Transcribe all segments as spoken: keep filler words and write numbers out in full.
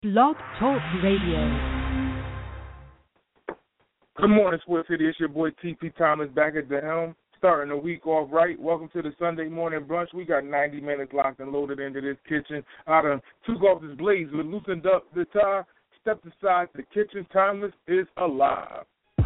Blog Talk Radio. Good morning, Sports City. It's your boy T P Thomas back at the helm, starting the week off right. Welcome to the Sunday morning brunch. We got ninety minutes locked and loaded into this kitchen. I done took off this blaze, we loosened up the tie, stepped aside. The kitchen timeless is alive.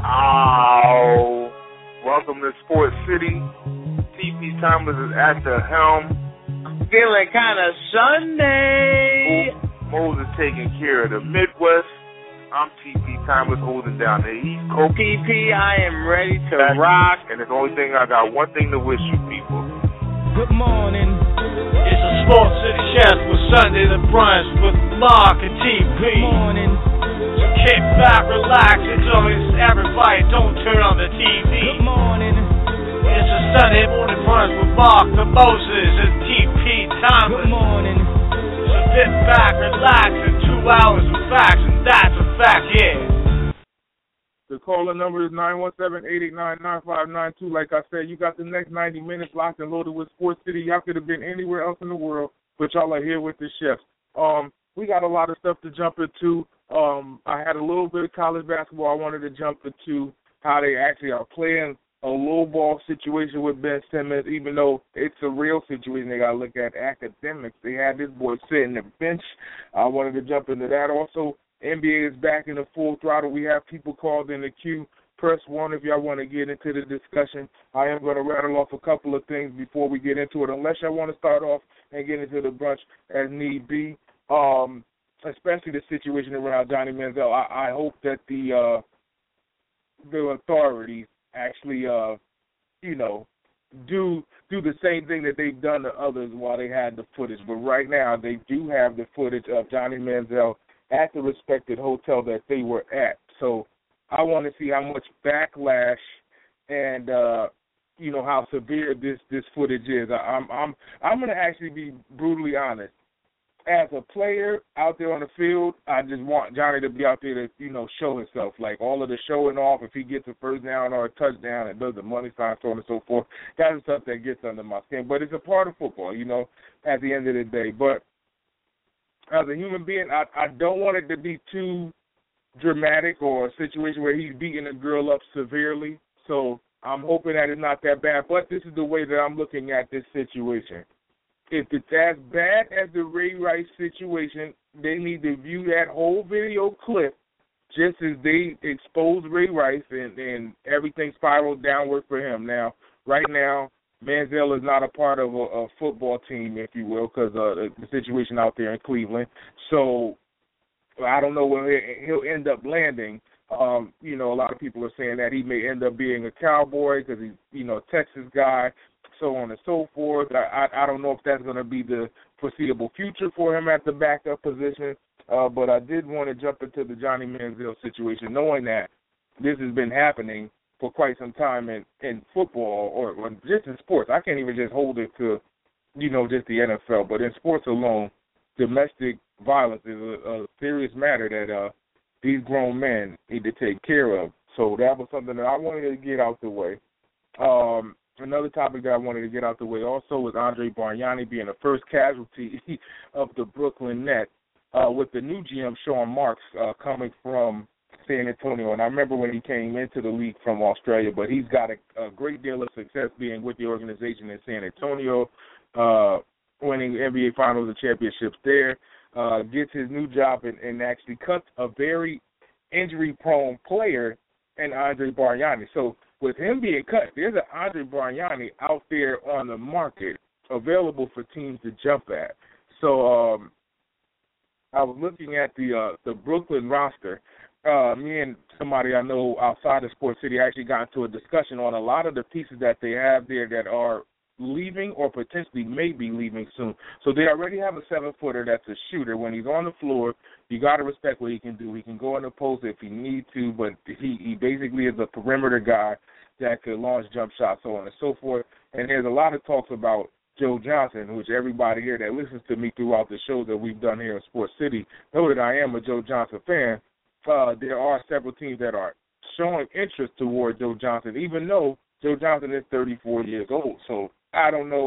Oh, welcome to Sports City. T P Thomas is at the helm. Feeling kind of Sunday. Moses taking care of the Midwest. I'm T P Thomas holding down the East Coast. T P, I am ready to That's, rock. And the only thing, I got one thing to wish you people. Good morning. It's a Sports City Chef with Sunday the Brunch with Mark and T P. Good morning. So kick back, relax, enjoy everybody. Don't turn on the T V. Good morning. It's a Sunday morning brunch with Mark, the Moses, and T P Thomas. Good morning. So sit back, relax, and two hours of facts, and that's a fact, yeah. The caller number is nine one seven, eight eight nine, nine five nine two. Like I said, you got the next ninety minutes locked and loaded with Sports City. Y'all could have been anywhere else in the world, but y'all are here with the chefs. Um, we got a lot of stuff to jump into. Um, I had a little bit of college basketball I wanted to jump into, how they actually are playing a low ball situation with Ben Simmons, even though it's a real situation. They got to look at academics. They had this boy sitting the bench. I wanted to jump into that. Also, N B A is back in the full throttle. We have people called in the queue. Press one if y'all want to get into the discussion. I am going to rattle off a couple of things before we get into it, unless y'all want to start off and get into the brunch as need be, um, especially the situation around Johnny Manziel. I, I hope that the uh, the authorities actually, uh, you know, do do the same thing that they've done to others while they had the footage. But right now, they do have the footage of Johnny Manziel at the respected hotel that they were at. So I want to see how much backlash and, uh, you know, how severe this, this footage is. I, I'm I'm I'm going to actually be brutally honest. As a player out there on the field, I just want Johnny to be out there to, you know, show himself. Like all of the showing off, if he gets a first down or a touchdown and does the money sign, so on and so forth, that's stuff that gets under my skin. But it's a part of football, you know, at the end of the day. But as a human being, I, I don't want it to be too dramatic or a situation where he's beating a girl up severely. So I'm hoping that it's not that bad. But this is the way that I'm looking at this situation. If it's as bad as the Ray Rice situation, they need to view that whole video clip just as they exposed Ray Rice and, and everything spiraled downward for him. Now, right now, Manziel is not a part of a, a football team, if you will, because uh, the, the situation out there in Cleveland. So I don't know where he'll end up landing. Um, you know, a lot of people are saying that he may end up being a Cowboy because he's, you know, a Texas guy, so on and so forth. I, I, I don't know if that's going to be the foreseeable future for him at the backup position, uh, but I did want to jump into the Johnny Manziel situation, knowing that this has been happening for quite some time in, in football or, or just in sports. I can't even just hold it to, you know, just the N F L, but in sports alone, domestic violence is a, a serious matter that uh, these grown men need to take care of. So that was something that I wanted to get out the way. Um, Another topic that I wanted to get out the way also was Andre Bargnani being the first casualty of the Brooklyn Nets, uh, with the new G M, Sean Marks, uh, coming from San Antonio. And I remember when he came into the league from Australia, but he's got a, a great deal of success being with the organization in San Antonio, uh, winning N B A Finals and championships there, uh, gets his new job and, and actually cuts a very injury-prone player in Andre Bargnani. So with him being cut, there's an Andre Bargnani out there on the market available for teams to jump at. So um, I was looking at the uh, the Brooklyn roster. Uh, me and somebody I know outside of Sports City actually got into a discussion on a lot of the pieces that they have there that are leaving or potentially may be leaving soon. So they already have a seven-footer that's a shooter. When he's on the floor, you got to respect what he can do. He can go in the post if he needs to, but he, he basically is a perimeter guy that could launch jump shots, so on and so forth. And there's a lot of talks about Joe Johnson, which everybody here that listens to me throughout the shows that we've done here in Sports City know that I am a Joe Johnson fan. Uh, there are several teams that are showing interest toward Joe Johnson, even though Joe Johnson is thirty-four years old. So I don't know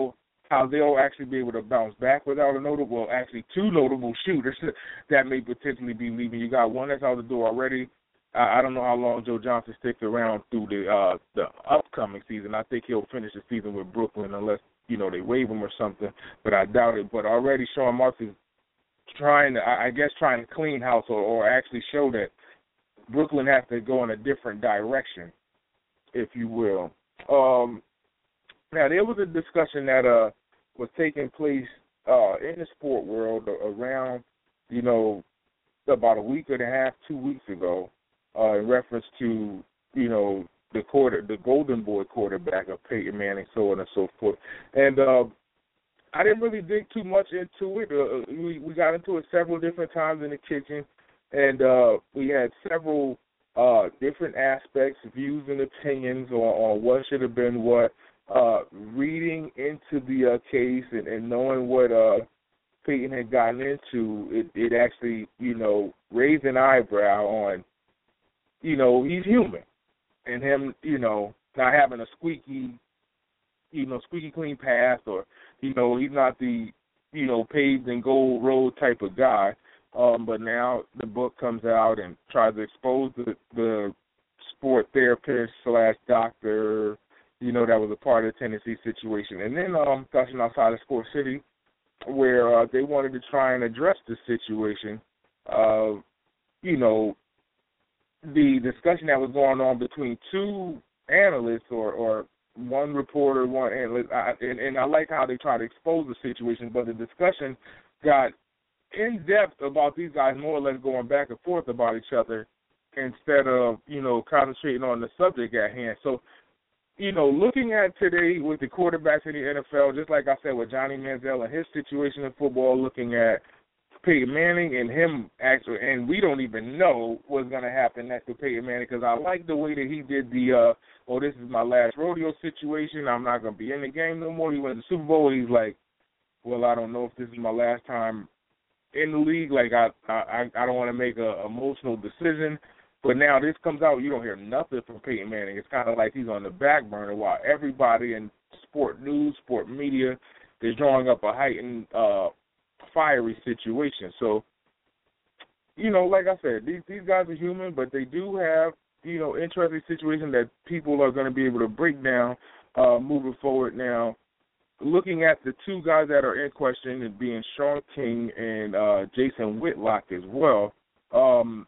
how they'll actually be able to bounce back without a notable, well, actually two notable shooters that may potentially be leaving. You got one that's out the door already. I, I don't know how long Joe Johnson sticks around through the uh, the upcoming season. I think he'll finish the season with Brooklyn unless, you know, they waive him or something, but I doubt it. But already Sean Marks is trying to, I guess, trying to clean house or, or actually show that Brooklyn has to go in a different direction, if you will. Um, now, there was a discussion that uh, was taking place uh, in the sport world around, you know, about a week and a half, two weeks ago, uh, in reference to, you know, the quarter, the Golden Boy quarterback of Peyton Manning, so on and so forth. And uh, I didn't really dig too much into it. Uh, we, we got into it several different times in the kitchen, and uh, we had several uh, different aspects, views, and opinions on, on what should have been what. Uh, reading into the uh, case and, and knowing what uh, Peyton had gotten into, it, it actually, you know, raised an eyebrow on, you know, he's human. And him, you know, not having a squeaky, you know, squeaky clean past, or, you know, he's not the, you know, paved and gold road type of guy. Um, but now the book comes out and tries to expose the, the sport therapist slash doctor, you know, that was a part of the Tennessee situation. And then um, touching outside of Sports City, where uh, they wanted to try and address the situation of, you know, the discussion that was going on between two analysts or, or one reporter, one analyst. I, and, and I like how they try to expose the situation, but the discussion got in-depth about these guys more or less going back and forth about each other instead of, you know, concentrating on the subject at hand. So, you know, looking at today with the quarterbacks in the N F L, just like I said with Johnny Manziel and his situation in football, looking at Peyton Manning and him actually, and we don't even know what's going to happen next with Peyton Manning, because I like the way that he did the, uh, oh, this is my last rodeo situation. I'm not going to be in the game no more. He went to the Super Bowl. He's like, well, I don't know if this is my last time in the league. Like, I I, I don't want to make a emotional decision. But now this comes out, you don't hear nothing from Peyton Manning. It's kind of like he's on the back burner while everybody in sport news, sport media is drawing up a heightened, uh, fiery situation. So, you know, like I said, these these guys are human, but they do have, you know, interesting situations that people are going to be able to break down uh, moving forward. Now, looking at the two guys that are in question, and being Shaun King and uh, Jason Whitlock as well, um,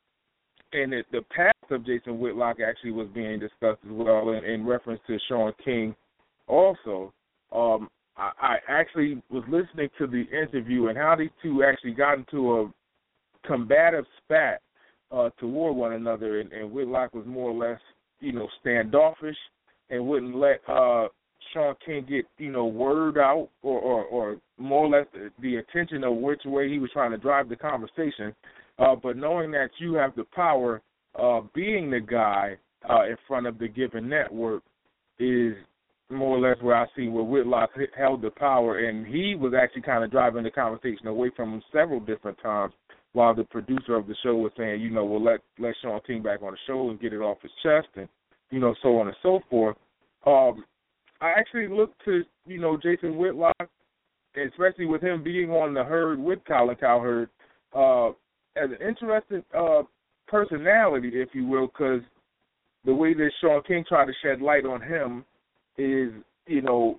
and it, the past of Jason Whitlock actually was being discussed as well in, in reference to Shaun King also. Um, I, I actually was listening to the interview and how these two actually got into a combative spat uh, toward one another, and, and Whitlock was more or less, you know, standoffish and wouldn't let uh, Shaun King get, you know, word out or, or, or more or less the, the attention of which way he was trying to drive the conversation. Uh, but knowing that you have the power, uh, being the guy uh, in front of the given network is more or less where I see where Whitlock held the power, and he was actually kind of driving the conversation away from him several different times while the producer of the show was saying, you know, well, let, let Shaun King back on the show and get it off his chest and, you know, so on and so forth. Um, I actually looked to, you know, Jason Whitlock, especially with him being on the herd with Colin Cowherd, uh, as an interesting uh, personality, if you will, because the way that Shaun King tried to shed light on him is, you know,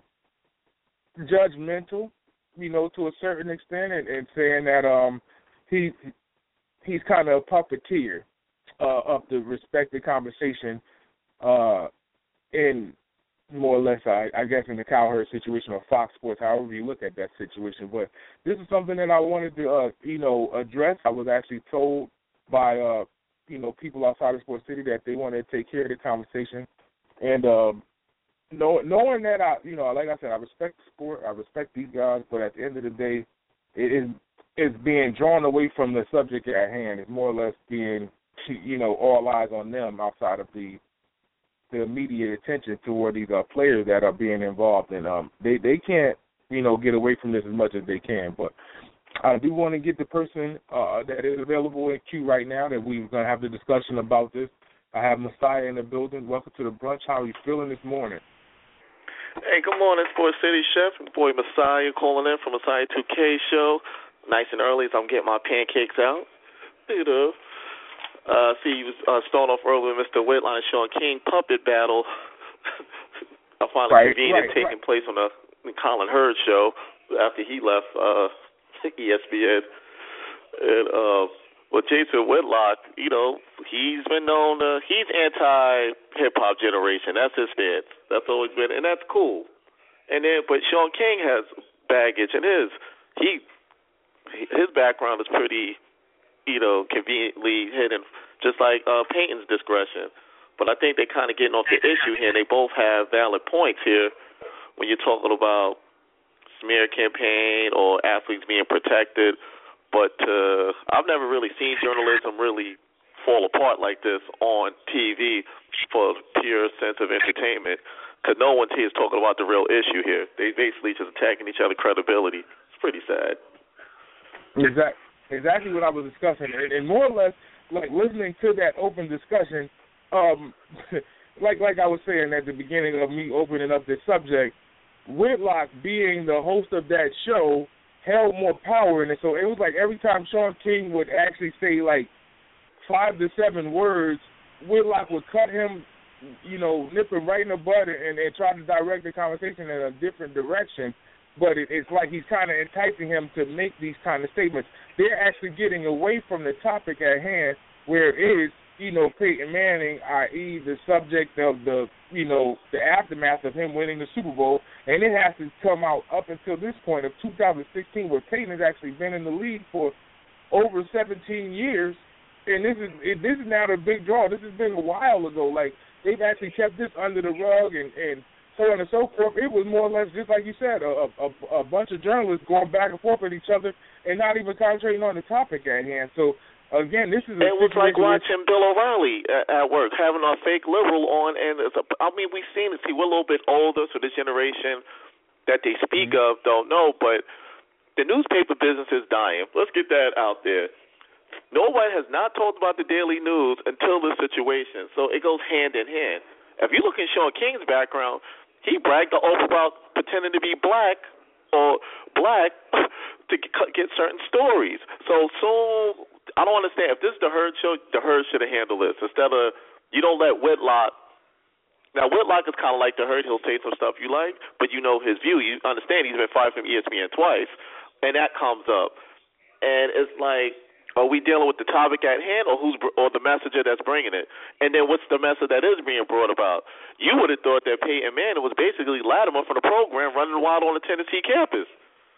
judgmental, you know, to a certain extent, and, and saying that um, he he's kind of a puppeteer uh, of the respected conversation uh, in more or less, I, I guess, in the Cowherd situation or Fox Sports, however you look at that situation. But this is something that I wanted to, uh, you know, address. I was actually told by, uh, you know, people outside of Sports City that they wanted to take care of the conversation. And um, know, knowing that, I, you know, like I said, I respect the sport, I respect these guys, but at the end of the day, it is it's being drawn away from the subject at hand. It's more or less being, you know, all eyes on them outside of the the immediate attention toward these uh, players that are being involved, and um, they they can't, you know, get away from this as much as they can. But I do want to get the person uh, that is available in queue right now that we're going to have the discussion about this. I have Messiah in the building. Welcome to the brunch. How are you feeling this morning? Hey, good morning, Sports City Chef. My boy Messiah calling in from Messiah two K show. Nice and early as I'm getting my pancakes out. You know. Uh, see, you was uh, starting off early with Mister Whitline and Sean King puppet battle. I find it right, convenient right, taking right. place on the Colin Hurd show after he left uh, E S P N. And uh, well, Jason Whitlock, you know, he's been known to, he's anti-hip-hop generation. That's his stance. That's always been, and that's cool. And then, but Sean King has baggage, and his he his background is pretty, you know, conveniently hidden, just like uh, Peyton's discretion. But I think they're kind of getting off the issue here, and they both have valid points here when you're talking about smear campaign or athletes being protected. But uh, I've never really seen journalism really fall apart like this on T V for pure sense of entertainment, because no one here is talking about the real issue here. They basically just attacking each other's credibility. It's pretty sad. Exactly, exactly what I was discussing, and, and more or less, like listening to that open discussion, um, like like I was saying at the beginning of me opening up this subject, Whitlock being the host of that show held more power in it. So it was like every time Sean King would actually say like five to seven words, Whitlock would cut him, you know, nip him right in the bud and, and try to direct the conversation in a different direction. But it, it's like he's kind of enticing him to make these kind of statements. They're actually getting away from the topic at hand, where it is, you know, Peyton Manning, that is the subject of the, you know, the aftermath of him winning the Super Bowl, and it has to come out up until this point of two thousand sixteen, where Peyton has actually been in the league for over seventeen years, and this is it, this is now the big draw. This has been a while ago. Like, they've actually kept this under the rug and, and so on and so forth. It was more or less just like you said, a, a, a bunch of journalists going back and forth with each other and not even concentrating on the topic at hand. So, again, this is a it was like watching which, Bill O'Reilly at, at work, having a fake liberal on, and it's a, I mean, we've seen it. See, we're a little bit older, so this generation that they speak mm-hmm. of don't know, but the newspaper business is dying. Let's get that out there. Nobody has not talked about the Daily News until this situation, so it goes hand in hand. If you look at Sean King's background, he bragged the oath about pretending to be black or black to get certain stories. So soon, I don't understand. If this is the Herd show, the Herd should have handled this. Instead of, you don't let Whitlock. Now, Whitlock is kind of like the Herd. He'll say some stuff you like, but you know his view. You understand he's been fired from E S P N twice, and that comes up. And it's like, are we dealing with the topic at hand, or who's or the messenger that's bringing it? And then what's the message that is being brought about? You would have thought that Peyton Manning was basically Latimer from the program running wild on the Tennessee campus.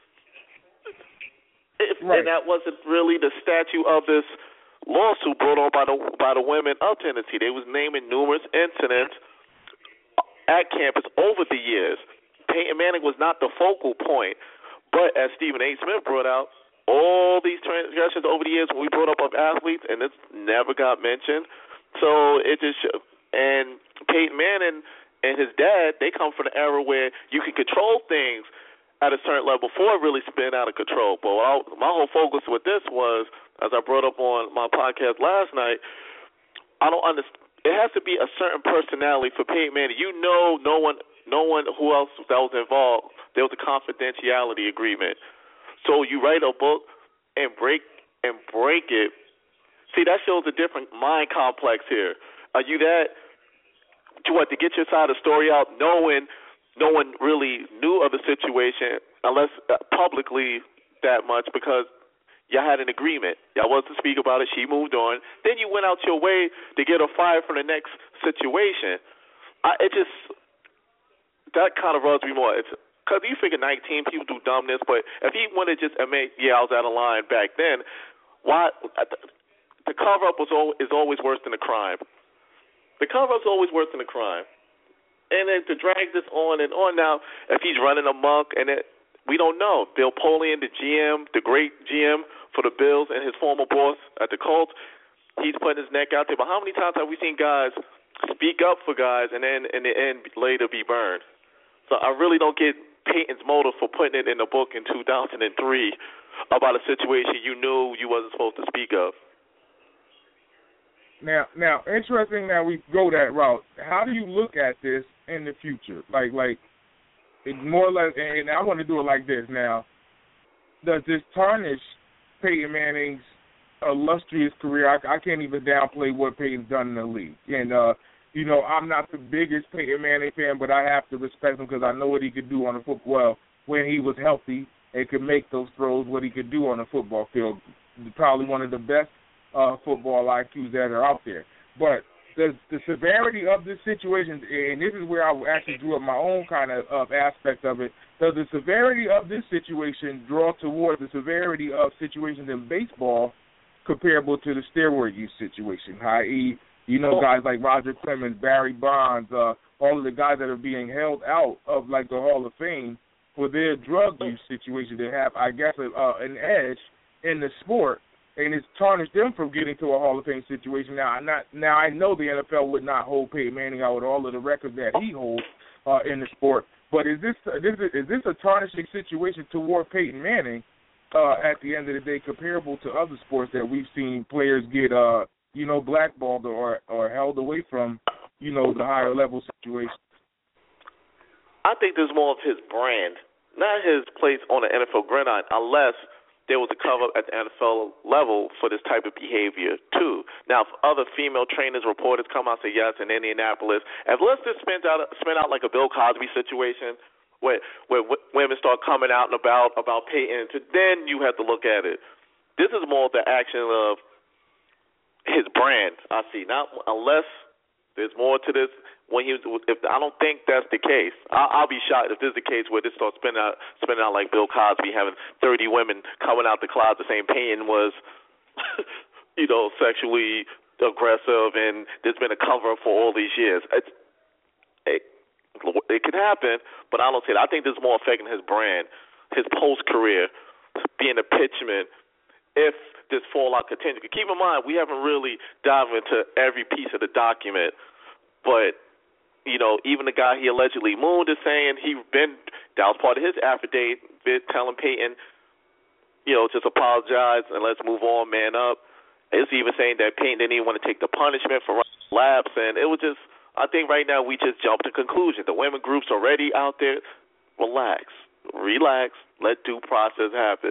If, right. And that wasn't really the statute of this lawsuit brought on by the by the women of Tennessee. They was naming numerous incidents at campus over the years. Peyton Manning was not the focal point, but as Stephen A. Smith brought out, all these transgressions over the years when we brought up of athletes, and this never got mentioned. So it just and Peyton Manning and his dad, they come from the era where you can control things at a certain level before it really spin out of control. But I, my whole focus with this was, as I brought up on my podcast last night, I don't understand. It has to be a certain personality for Peyton Manning. You know, no one, no one who else that was involved. There was a confidentiality agreement. So you write a book and break and break it. See, that shows a different mind complex here. Are you that to what to get your side of the story out, knowing no one really knew of the situation unless uh, publicly that much, because y'all had an agreement. Y'all was to speak about it. She moved on. Then you went out your way to get her fired from the next situation. I, it just that kind of rubs me more. It's because you figure nineteen people do dumbness, but if he wanted to just admit, yeah, I was out of line back then, why the cover up was al- is always worse than the crime. The cover up is always worse than the crime. And then to drag this on and on now, if he's running amok, and it, we don't know. Bill Polian, the G M, the great G M for the Bills, and his former boss at the Colts, he's putting his neck out there. But how many times have we seen guys speak up for guys and then in the end later be burned? So I really don't get Peyton's motive for putting it in the book in two thousand three about a situation you knew you wasn't supposed to speak of. Now, now, interesting that we go that route. How do you look at this in the future? Like, like it more or less, and I want to do it like this now. Does this tarnish Peyton Manning's illustrious career? I, I can't even downplay what Peyton's done in the league. And, uh, you know, I'm not the biggest Peyton Manning fan, but I have to respect him because I know what he could do on the football well, when he was healthy and could make those throws, what he could do on the football field. Probably one of the best uh, football I Qs that are out there. But the, the severity of this situation, and this is where I actually drew up my own kind of, of aspect of it, does the severity of this situation draw toward the severity of situations in baseball comparable to the steroid use situation, that is, you know, guys like Roger Clemens, Barry Bonds, uh, all of the guys that are being held out of, like, the Hall of Fame for their drug use situation. They have, I guess, a, uh, an edge in the sport, and it's tarnished them from getting to a Hall of Fame situation. Now, I'm not, now I know the N F L would not hold Peyton Manning out with all of the records that he holds uh, in the sport, but is this, this is this a tarnishing situation toward Peyton Manning uh, at the end of the day, comparable to other sports that we've seen players get, uh, you know, blackballed or or held away from, you know, the higher level situations? I think there's more of his brand, not his place on the N F L gridiron, unless there was a cover at the N F L level for this type of behavior too. Now, if other female trainers, reporters come out and say yes in Indianapolis, if let's just spin out spin out like a Bill Cosby situation, where where w- women start coming out and about about Peyton, then you have to look at it. This is more of the action of his brand, I see. Not unless there's more to this. When he, if I don't think that's the case, I'll, I'll be shocked if this is the case where this starts spinning out, spinning out like Bill Cosby, having thirty women coming out the closet saying Peyton was, you know, sexually aggressive, and there's been a cover for all these years. It's, it, it could happen, but I don't see it. I think this is more affecting his brand, his post career, being a pitchman. If this fallout continues, keep in mind we haven't really dived into every piece of the document, but. You know, even the guy he allegedly mooned is saying he been, that was part of his affidavit, telling Peyton, you know, just apologize and let's move on, man up. It's even saying that Peyton didn't even want to take the punishment for laps, and it was just, I think right now we just jumped to conclusion. The women group's already out there. Relax. Relax. Let due process happen.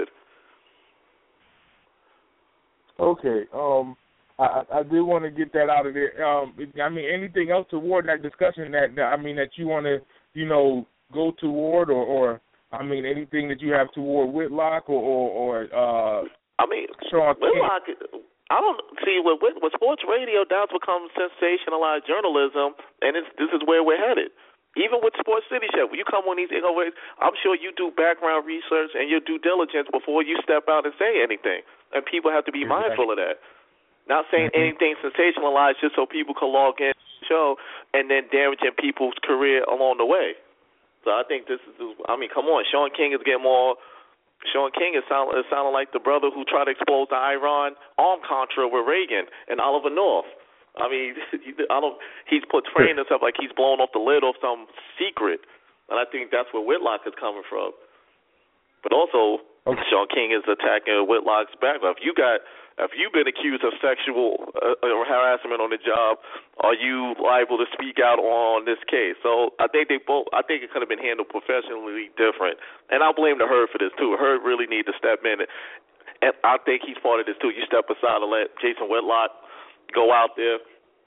Okay, um... I, I do want to get that out of there. Um, I mean, anything else toward that discussion that, that I mean, that you want to, you know, go toward, or, or I mean, anything that you have toward Whitlock or, or, or uh, I mean, Sean Whitlock. I don't see with, with with sports radio, that's become sensationalized journalism, and it's, this is where we're headed. Even with Sports City Chef, when you come on these airwaves, I'm sure you do background research and your due diligence before you step out and say anything, and people have to be exactly. mindful of that. Not saying anything sensationalized just so people can log in to the show and then damaging people's career along the way. So I think this is, I mean, come on. Sean King is getting more, Sean King is, sound, is sounding like the brother who tried to expose the Iran arm contra with Reagan and Oliver North. I mean, I don't, he's portraying himself like he's blown off the lid of some secret. And I think that's where Whitlock is coming from. But also, okay. Sean King is attacking Whitlock's background. If you got... If you've been accused of sexual uh, harassment on the job, are you liable to speak out on this case? So I think they both. I think it could have been handled professionally different, and I'll blame the Herd for this too. Herd really need to step in, and I think he's part of this too. You step aside and let Jason Whitlock go out there.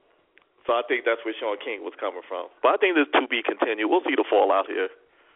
So I think that's where Sean King was coming from. But I think this to be continued. We'll see the fallout here.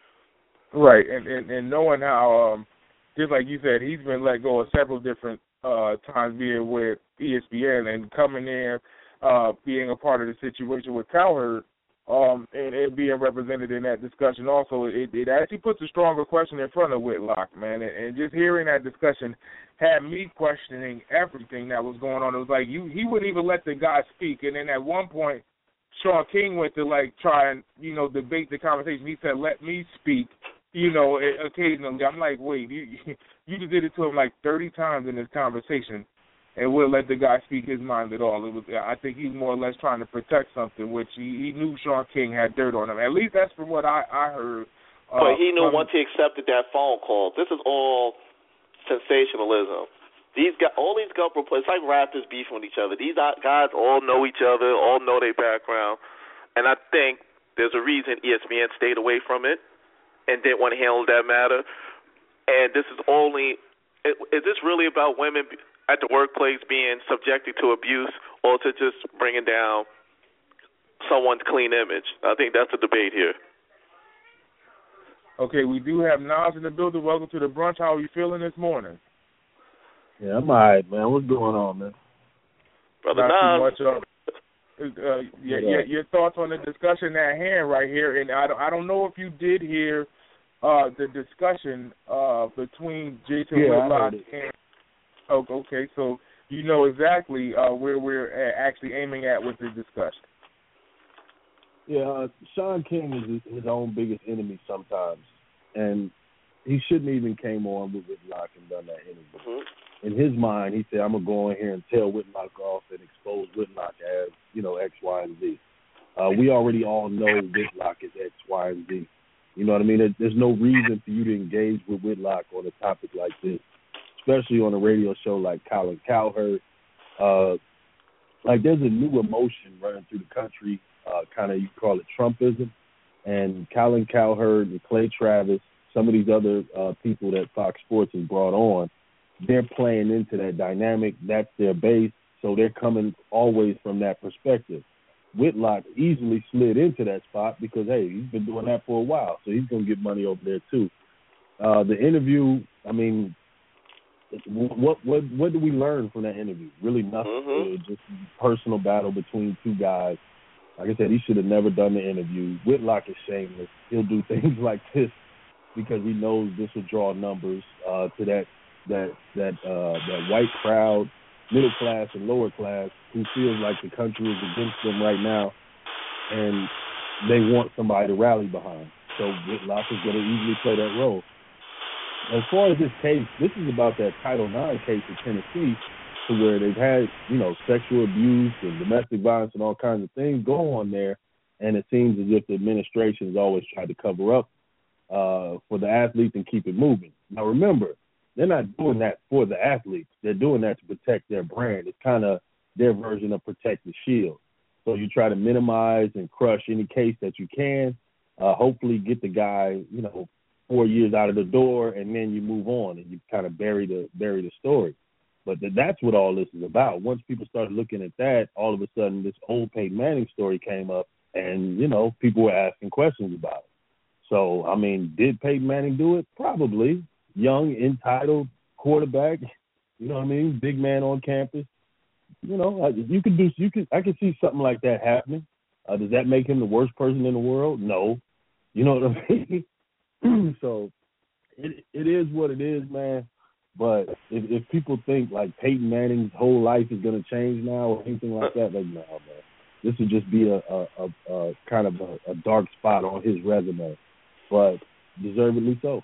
Right, and and, and knowing how, um, just like you said, he's been let go of several different. Uh, times being with E S P N and coming in, uh, being a part of the situation with Cowherd, um, and, and being represented in that discussion also, it, it actually puts a stronger question in front of Whitlock, man. And, and just hearing that discussion had me questioning everything that was going on. It was like you, he wouldn't even let the guy speak. And then at one point, Sean King went to, like, try and, you know, debate the conversation. He said, let me speak. You know, occasionally, I'm like, wait, you you just did it to him like thirty times in this conversation, and wouldn't let the guy speak his mind at all. It was, I think he's more or less trying to protect something, which he, he knew Sean King had dirt on him. At least that's from what I, I heard. Uh, but he knew from, once he accepted that phone call, this is all sensationalism. These guys, all these government, it's like Raptors beefing with each other. These guys all know each other, all know their background, and I think there's a reason E S P N stayed away from it. and didn't want to handle that matter. And this is only, is this really about women at the workplace being subjected to abuse, or to just bringing down someone's clean image? I think that's the debate here. Okay, we do have Nas in the building. Welcome to the brunch. How are you feeling this morning? Yeah, I'm all right, man. What's going on, man? Brother Not Nas. too much. Uh, uh, your, your, your thoughts on the discussion at hand right here. And I don't, I don't know if you did hear uh, the discussion uh, between Jason yeah, Whitlock and oh, okay, so you know exactly uh, where we're actually aiming at with the discussion. Yeah, uh, Sean King is his, his own biggest enemy sometimes, and he shouldn't even came on with Whitlock and done that interview. Mm-hmm. In his mind, he said, I'm going to go in here and tell Whitlock off and expose Whitlock as, you know, X, Y, and Z. Uh, we already all know Whitlock is X, Y, and Z. You know what I mean? There, there's no reason for you to engage with Whitlock on a topic like this, especially on a radio show like Colin Cowherd. Uh, like, there's a new emotion running through the country, uh, kind of, you call it Trumpism. And Colin Cowherd and Clay Travis, some of these other uh, people that Fox Sports has brought on, they're playing into that dynamic. That's their base, so they're coming always from that perspective. Whitlock easily slid into that spot because, hey, he's been doing that for a while, so he's going to get money over there too. Uh, the interview, I mean, what what what did we learn from that interview? Really nothing. Mm-hmm. It was just a personal battle between two guys. Like I said, he should have never done the interview. Whitlock is shameless. He'll do things like this because he knows this will draw numbers uh, to that that that uh, that white crowd, middle class and lower class, who feels like the country is against them right now, and they want somebody to rally behind. So Whitlock is going to easily play that role. As far as this case, this is about that Title nine case in Tennessee, to where they've had, you know, sexual abuse and domestic violence and all kinds of things go on there, and it seems as if the administration has always tried to cover up uh, for the athletes and keep it moving. Now, remember, they're not doing that for the athletes. They're doing that to protect their brand. It's kind of their version of protect the shield. So you try to minimize and crush any case that you can, uh, hopefully get the guy, you know, four years out of the door, and then you move on and you kind of bury the bury the story. But th- that's what all this is about. Once people started looking at that, all of a sudden this old Peyton Manning story came up, and, you know, people were asking questions about it. So, I mean, did Peyton Manning do it? Probably. Young, entitled quarterback, you know what I mean? Big man on campus. You know, you could do. You could. I could see something like that happening. Uh, does that make him the worst person in the world? No. You know what I mean? So it it is what it is, man. But if, if people think like Peyton Manning's whole life is going to change now or anything like that, like no, man. This would just be a, a, a, a kind of a, a dark spot on his resume, but deservedly so.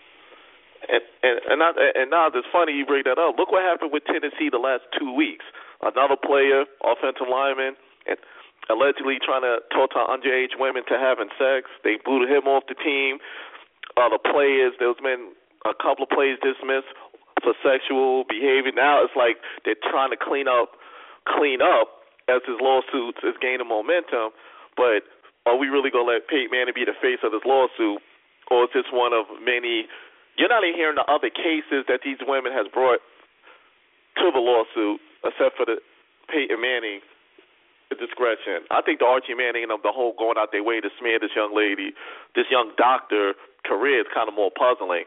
And and and, I, and now it's funny you bring that up. Look what happened with Tennessee the last two weeks. Another player, offensive lineman, and allegedly trying to talk to underage women to having sex. They booted him off the team. Uh, the players, there was been a couple of players dismissed for sexual behavior. Now it's like they're trying to clean up, clean up as his lawsuits is gaining momentum. But are we really gonna let Peyton Manning be the face of this lawsuit, or is this one of many? You're not even hearing the other cases that these women has brought to the lawsuit, except for the Peyton Manning discretion. I think the Archie Manning and the whole going out their way to smear this young lady, this young doctor career is kind of more puzzling.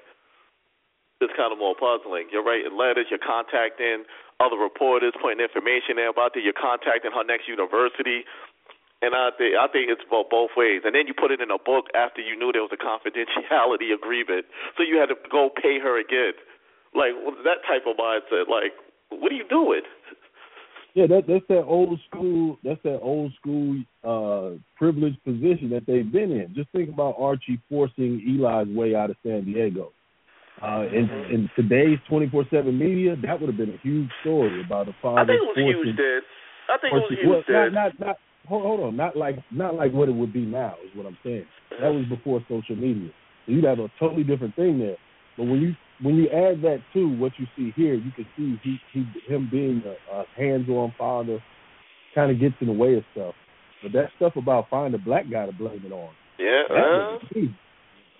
It's kind of more puzzling. You're writing letters, you're contacting other reporters, putting information there about it, you're contacting her next university. And I think I think it's both, both ways. And then you put it in a book after you knew there was a confidentiality agreement, so you had to go pay her again. Like that type of mindset. Like, what are you doing? Yeah, that, that's that old school. That's that old school uh, privileged position that they've been in. Just think about Archie forcing Eli's way out of San Diego. Uh, in, in today's twenty-four seven media, that would have been a huge story about a father. I think it was forcing, huge, Dad. I think forcing, it was huge, well, Dad. not, not, not, hold, hold on, not like not like what it would be now is what I'm saying. That was before social media. So you'd have a totally different thing there. But when you when you add that to what you see here, you can see he, he him being a, a hands-on father kind of gets in the way of stuff. But that stuff about finding a black guy to blame it on. Yeah. That, Uh, was,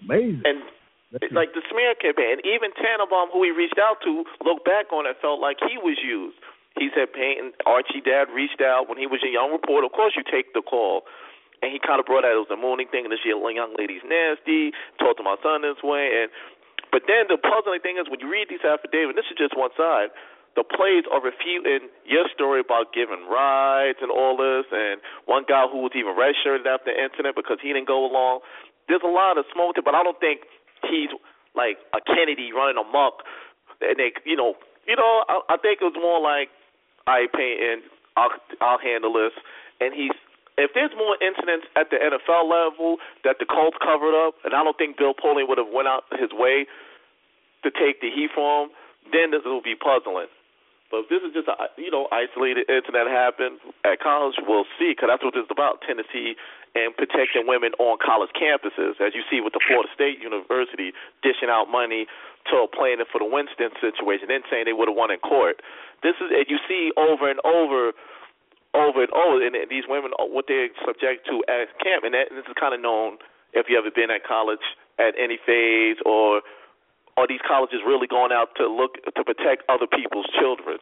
Amazing. And like the smear campaign, and even Tannenbaum, who he reached out to, looked back on it, felt like he was used. He said Peyton, Archie Dad reached out when he was a young reporter. Of course you take the call. And he kind of brought out it was a mooning thing, and this young lady's nasty, talked to my son this way. And But then the puzzling thing is when you read these affidavits, this is just one side, the plays are refuting your story about giving rides and all this, and one guy who was even redshirted after the incident because he didn't go along. There's a lot of smoke, but I don't think he's like a Kennedy running amok. And they, you know, you know, I, I think it was more like, all right, Peyton, I'll, I'll handle this. And he's, if there's more incidents at the N F L level that the Colts covered up, and I don't think Bill Polian would have went out his way to take the heat for him, then this will be puzzling. But if this is just a, you know, isolated incident that happened at college, we'll see, because that's what this is about, Tennessee and protecting women on college campuses, as you see with the Florida State University dishing out money to a plaintiff for the Winston situation, then saying they would have won in court. This is, and you see over and over, over and over, and these women, what they're subject to at camp, and, that, and this is kind of known if you ever been at college at any phase, or are these colleges really going out to look to protect other people's children?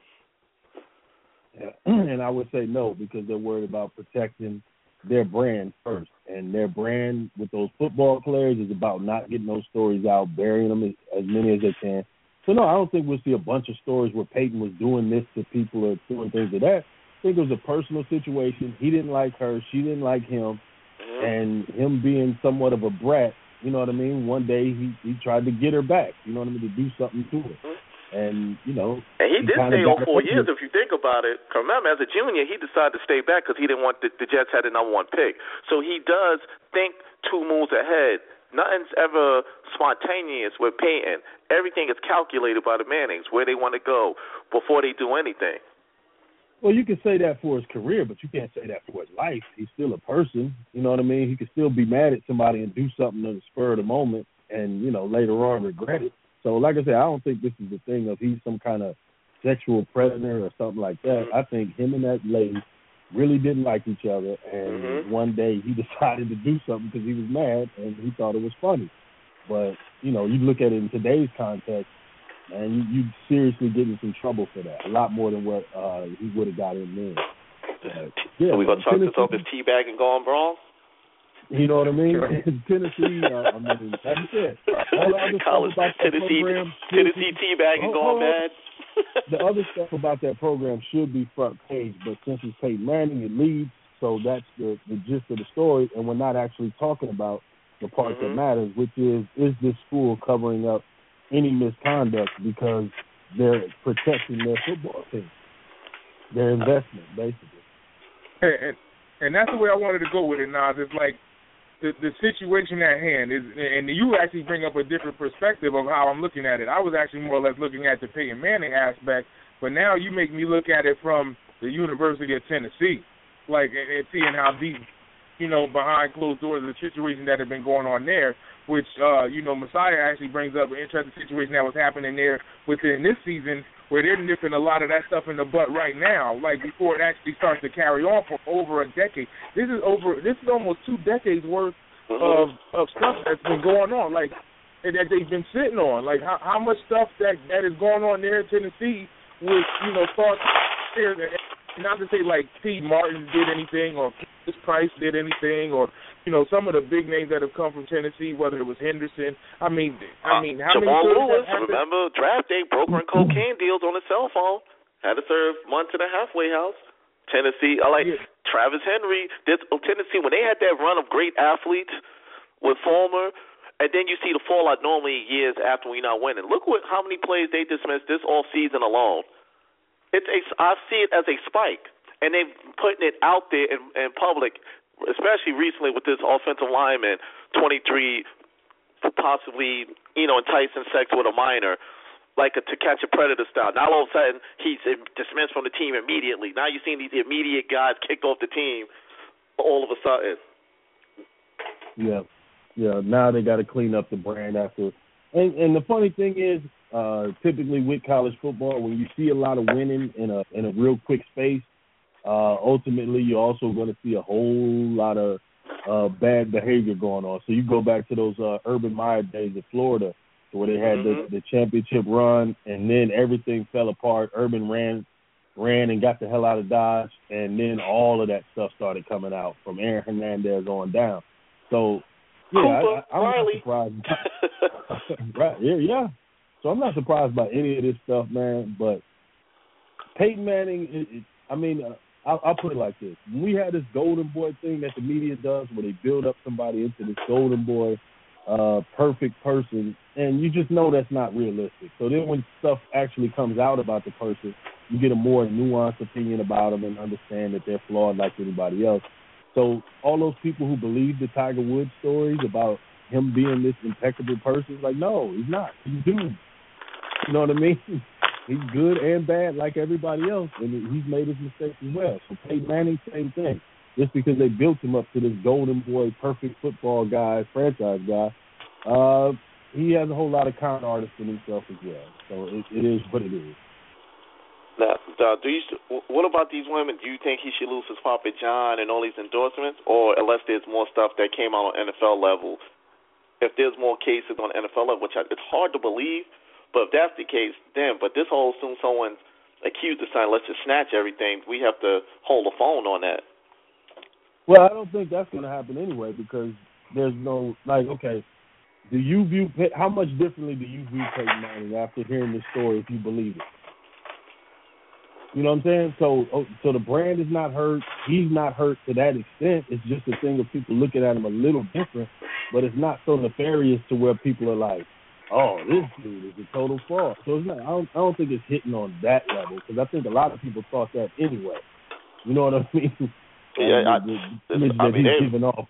Yeah. And I would say no, because they're worried about protecting their brand first, and their brand with those football players is about not getting those stories out, burying them as, as many as they can. So, no, I don't think we'll see a bunch of stories where Peyton was doing this to people or doing things like that. I think it was a personal situation. He didn't like her. She didn't like him. Mm-hmm. And him being somewhat of a brat, you know what I mean, one day he, he tried to get her back, you know what I mean, to do something to her. Mm-hmm. And, you know. And he, he did stay on four years, if you think about it. Remember, as a junior, he decided to stay back because he didn't want the, the Jets had the number one pick. So he does think two moves ahead. Nothing's ever spontaneous with Peyton. Everything is calculated by the Mannings, where they want to go before they do anything. Well, you can say that for his career, but you can't say that for his life. He's still a person, you know what I mean? He can still be mad at somebody and do something in the spur of the moment and, you know, later on regret it. So, like I said, I don't think this is the thing of he's some kind of sexual predator or something like that. I think him and that lady really didn't like each other, and mm-hmm. one day he decided to do something because he was mad and he thought it was funny. But, you know, you look at it in today's context, and you, you seriously get in some trouble for that, a lot more than what uh, he would have got in there. But, yeah, Are we going to talk this off his teabag and go on wrong? You know what I mean? Tennessee, uh, I mean, like you said, all the other College, stuff about that Tennessee, program, Tennessee teabag and going bad. The other stuff about that program should be front page, but since it's Peyton Manning, it leads, so that's the, the gist of the story, and we're not actually talking about the part mm-hmm. that matters, which is, is this school covering up any misconduct because they're protecting their football team, their investment, basically. And, and, and that's the way I wanted to go with it, Nas. It's like, The, the situation at hand is, and you actually bring up a different perspective of how I'm looking at it. I was actually more or less looking at the Peyton Manning aspect, but now you make me look at it from the University of Tennessee, like and, and seeing how deep, you know, behind closed doors, the situation that had been going on there, which, uh, you know, Messiah actually brings up an interesting situation that was happening there within this season, where they're nipping a lot of that stuff in the butt right now, like before it actually starts to carry on for over a decade. This is over. This is almost two decades worth of of stuff that's been going on, like that they've been sitting on. Like how how much stuff that that is going on there in Tennessee with, you know, thoughts there. Not to say like T. Martin did anything or Chris Price did anything, or, you know, some of the big names that have come from Tennessee, whether it was Henderson. I mean, I mean, how uh, many Jamal Lewis, remember, draft day, brokering cocaine deals on his cell phone. Had to serve months in a halfway house. Tennessee, I like yeah. Travis Henry. This, oh, Tennessee, when they had that run of great athletes with Fulmer, and then you see the fallout normally years after we not winning. Look what how many plays they dismissed this all season alone. It's a, I see it as a spike, and they're putting it out there in, in public, especially recently with this offensive lineman, twenty-three, possibly, you know, enticing sex with a minor, like a To Catch a Predator style. Now all of a sudden he's dismissed from the team immediately. Now you're seeing these immediate guys kicked off the team all of a sudden. Yeah, yeah. Now they got to clean up the brand after. And, and the funny thing is, uh, typically with college football, when you see a lot of winning in a in a real quick space, uh, ultimately you're also going to see a whole lot of uh, bad behavior going on. So you go back to those uh, Urban Meyer days of Florida, where they had mm-hmm. the, the championship run, and then everything fell apart. Urban ran, ran and got the hell out of Dodge, and then all of that stuff started coming out from Aaron Hernandez on down. So, yeah, Cooper, I, I, I'm Riley. not surprised. Right? Yeah, yeah. So I'm not surprised by any of this stuff, man. But Peyton Manning, it, it, I mean, uh, I'll, I'll put it like this: when we had this golden boy thing that the media does, where they build up somebody into this golden boy, uh, perfect person, and you just know that's not realistic. So then when stuff actually comes out about the person, you get a more nuanced opinion about them and understand that they're flawed like anybody else. So all those people who believe the Tiger Woods stories about him being this impeccable person, like, no, he's not. He's doomed. You know what I mean? He's good and bad like everybody else, and he's made his mistakes as well. So Peyton Manning, same thing. Just because they built him up to this golden boy, perfect football guy, franchise guy, uh, he has a whole lot of con artists in himself as well. So it, it is what it is. Now, uh, do you? What about these women? Do you think he should lose his Papa John and all these endorsements, or unless there's more stuff that came out on N F L level? If there's more cases on N F L level, which I, it's hard to believe, but if that's the case, then. But this whole soon someone's accused of saying, let's just snatch everything, we have to hold a phone on that. Well, I don't think that's going to happen anyway, because there's no, like, okay, do you view, how much differently do you view Peyton Manning after hearing this story, if you believe it? You know what I'm saying? So oh, so the brand is not hurt. He's not hurt to that extent. It's just a thing of people looking at him a little different, but it's not so nefarious to where people are like, oh, this dude is a total fraud. So it's not, I don't, I don't think it's hitting on that level, because I think a lot of people thought that anyway. You know what I mean? Yeah, I, the, the, the image I that mean, he's they, giving off.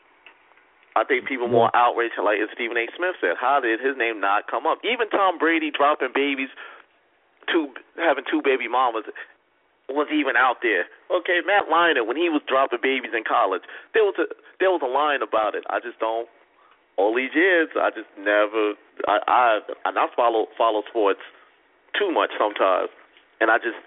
I think people more outraged, like as Stephen A. Smith said, how did his name not come up? Even Tom Brady dropping babies, two having two baby mamas, was even out there. Okay, Matt Leinart, when he was dropping babies in college, there was a there was a line about it. I just don't. All these years, I just never. I I I not follow follow sports too much sometimes, and I just,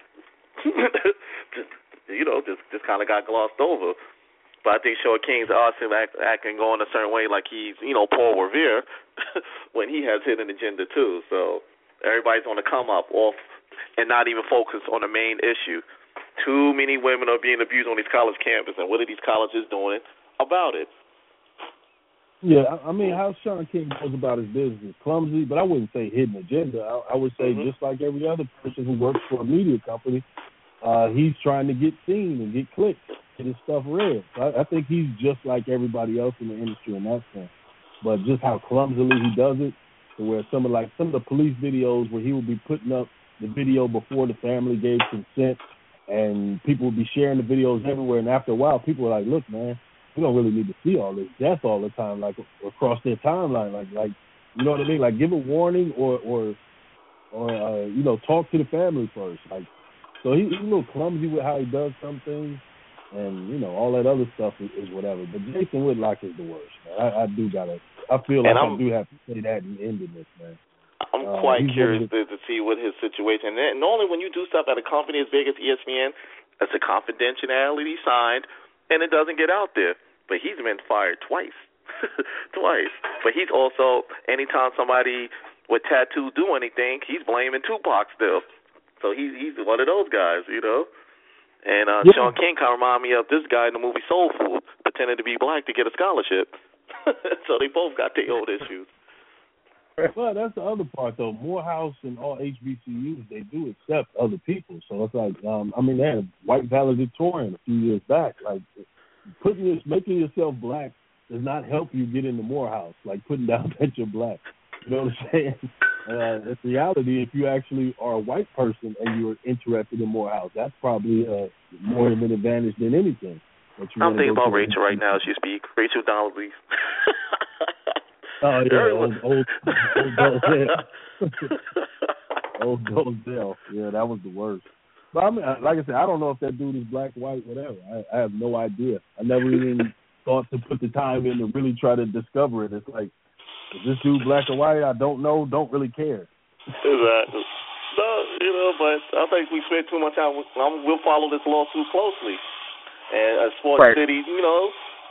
just you know just just kind of got glossed over. But I think Sean King's awesome act, acting going a certain way, like he's you know Paul Revere, when he has hidden agenda too. So everybody's on the come up off. And not even focus on the main issue. Too many women are being abused on these college campuses, and what are these colleges doing about it? Yeah, I mean, how Sean King goes about his business is clumsy, but I wouldn't say hidden agenda. I, I would say mm-hmm. just like every other person who works for a media company, uh, he's trying to get seen and get clicks, get his stuff read. So I, I think he's just like everybody else in the industry in that sense. But just how clumsily he does it, to where some of like some of the police videos where he would be putting up the video before the family gave consent, and people would be sharing the videos everywhere, and after a while, people were like, look, man, we don't really need to see all this death all the time, like across their timeline, like, like you know what I mean? Like, give a warning or, or, or uh, you know, talk to the family first. Like, so he, he's a little clumsy with how he does some things, and, you know, all that other stuff is, is whatever. But Jason Whitlock is the worst, man. I, I do gotta, I feel like I do have to say that in ending this, man. I'm uh, quite curious to, to see what his situation is. And normally when you do stuff at a company as big as E S P N, it's a confidentiality signed, and it doesn't get out there. But he's been fired twice. twice. But he's also, anytime somebody with tattoos do anything, he's blaming Tupac still. So he's, he's one of those guys, you know. And uh, yeah. Sean King kind of remind me of this guy in the movie Soul Food, pretending to be black to get a scholarship. So they both got their own issues. Well, that's the other part, though. Morehouse and all H B C Us, they do accept other people. So it's like, um, I mean, they had a white valedictorian a few years back. Like, putting your, making yourself black does not help you get into Morehouse. Like, putting down that you're black. You know what I'm saying? Uh, it's reality. If you actually are a white person and you're interested in Morehouse, that's probably uh, more of an advantage than anything. I'm thinking about Rachel right now as you speak. Rachel Donnelly. Oh, yeah, old, old, old Dozell. Old Dozell. Yeah, that was the worst. But I mean, like I said, I don't know if that dude is black, white, whatever. I, I have no idea. I never even thought to put the time in to really try to discover it. It's like, is this dude black or white? I don't know. Don't really care. Exactly. No, you know, but I think we spent too much time. We'll follow this lawsuit closely. And uh, Sports right. City, you know,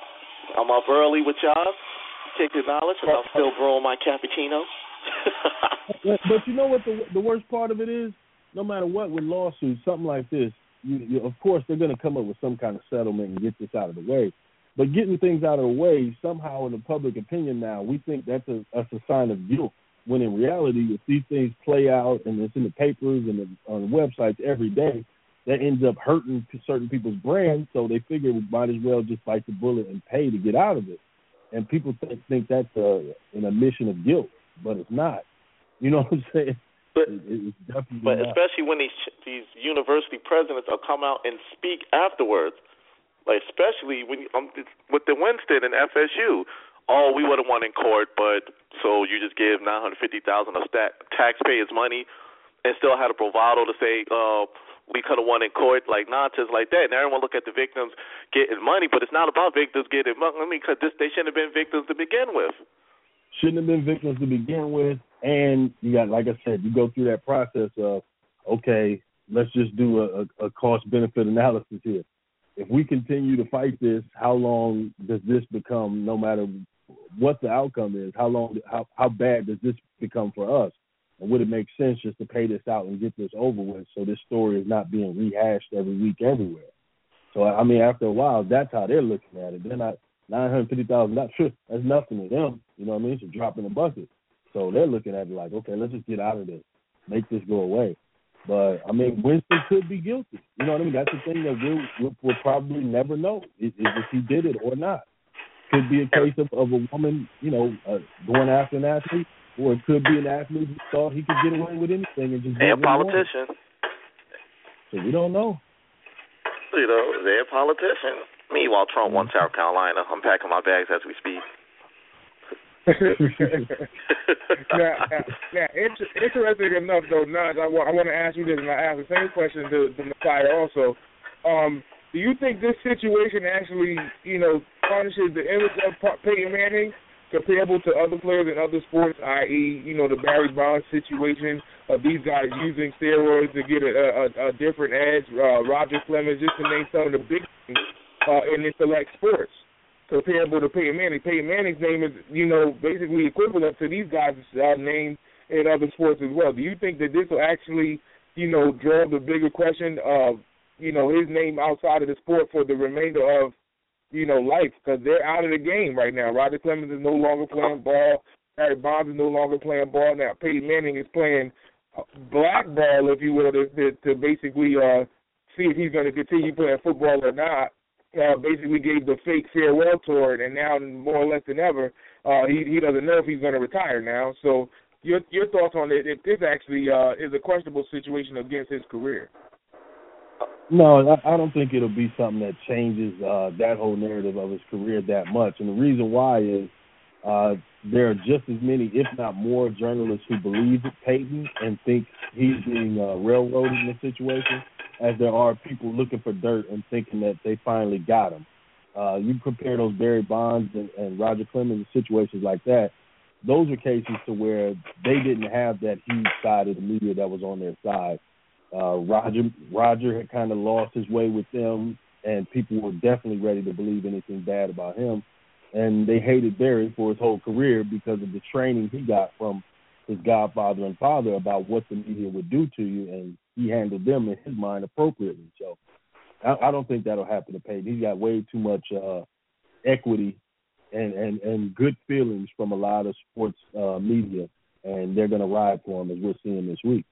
I'm up early with y'all. Take the knowledge, and I'm still brewing my cappuccino. but, but you know what the the worst part of it is? No matter what, with lawsuits, something like this, you, you, of course they're going to come up with some kind of settlement and get this out of the way. But getting things out of the way, somehow in the public opinion now, we think that's a, that's a sign of guilt. When in reality, if these things play out and it's in the papers and the, on the websites every day, that ends up hurting certain people's brands. So they figure we might as well just bite the bullet and pay to get out of it. And people th- think that's a, an admission of guilt, but it's not. You know what I'm saying? But, it, it's definitely but not. especially when these these university presidents will come out and speak afterwards, like especially when um, with the Winston and F S U. Oh, we would have won in court, but so you just give nine hundred fifty thousand dollars of stat, taxpayers' money, and still had a bravado to say, uh, we could have won in court, like nonsense like that. And everyone look at the victims getting money, but it's not about victims getting money. I mean, because they shouldn't have been victims to begin with. Shouldn't have been victims to begin with, and you got, like I said, you go through that process of, okay, let's just do a, a cost-benefit analysis here. If we continue to fight this, how long does this become, no matter what the outcome is, how long, how, how bad does this become for us? And would it make sense just to pay this out and get this over with so this story is not being rehashed every week everywhere? So, I mean, after a while, that's how they're looking at it. They're not nine hundred fifty thousand dollars, that's nothing to them. You know what I mean? It's a drop in the bucket. So they're looking at it like, okay, let's just get out of this, make this go away. But, I mean, Winston could be guilty. You know what I mean? That's the thing that we'll, we'll, we'll probably never know, is, is if he did it or not. Could be a case of, of a woman, you know, uh, going after an athlete, or it could be an athlete who thought he could get away with anything and just and a politician. So we don't know. You know, they're a politician. Meanwhile, Trump won South Carolina. I'm packing my bags as we speak. now, now, now inter- interesting enough, though, Naj, I, w- I want to ask you this, and I ask the same question to, to Messiah also. Um, do you think this situation actually, you know, tarnishes the image of Peyton Manning comparable to other players in other sports, that is, you know, the Barry Bonds situation of these guys using steroids to get a, a, a different edge, uh, Roger Clemens, just to name some of the big things uh, in select sports? Comparable to Peyton Manning. Peyton Manning's name is, you know, basically equivalent to these guys' uh, names in other sports as well. Do you think that this will actually, you know, draw the bigger question of, you know, his name outside of the sport for the remainder of, you know, life? Because they're out of the game right now. Roger Clemens is no longer playing ball. Barry Bonds is no longer playing ball. Now Peyton Manning is playing black ball, if you will, to, to, to basically uh, see if he's going to continue playing football or not. Uh, basically gave the fake farewell tour, and now more or less than ever, uh, he he doesn't know if he's going to retire now. So your your thoughts on it? If this actually uh, is a questionable situation against his career? No, I, I don't think it'll be something that changes uh, that whole narrative of his career that much. And the reason why is uh, there are just as many, if not more, journalists who believe Peyton and think he's being uh, railroaded in this situation, as there are people looking for dirt and thinking that they finally got him. Uh, you compare those Barry Bonds and, and Roger Clemens situations like that, those are cases to where they didn't have that huge side of the media that was on their side. Uh, Roger Roger had kind of lost his way with them, and people were definitely ready to believe anything bad about him. And they hated Barry for his whole career because of the training he got from his godfather and father about what the media would do to you, and he handled them in his mind appropriately. So I, I don't think that'll happen to Peyton. He's got way too much uh, equity and, and, and good feelings from a lot of sports uh, media, and they're going to ride for him as we're seeing this week.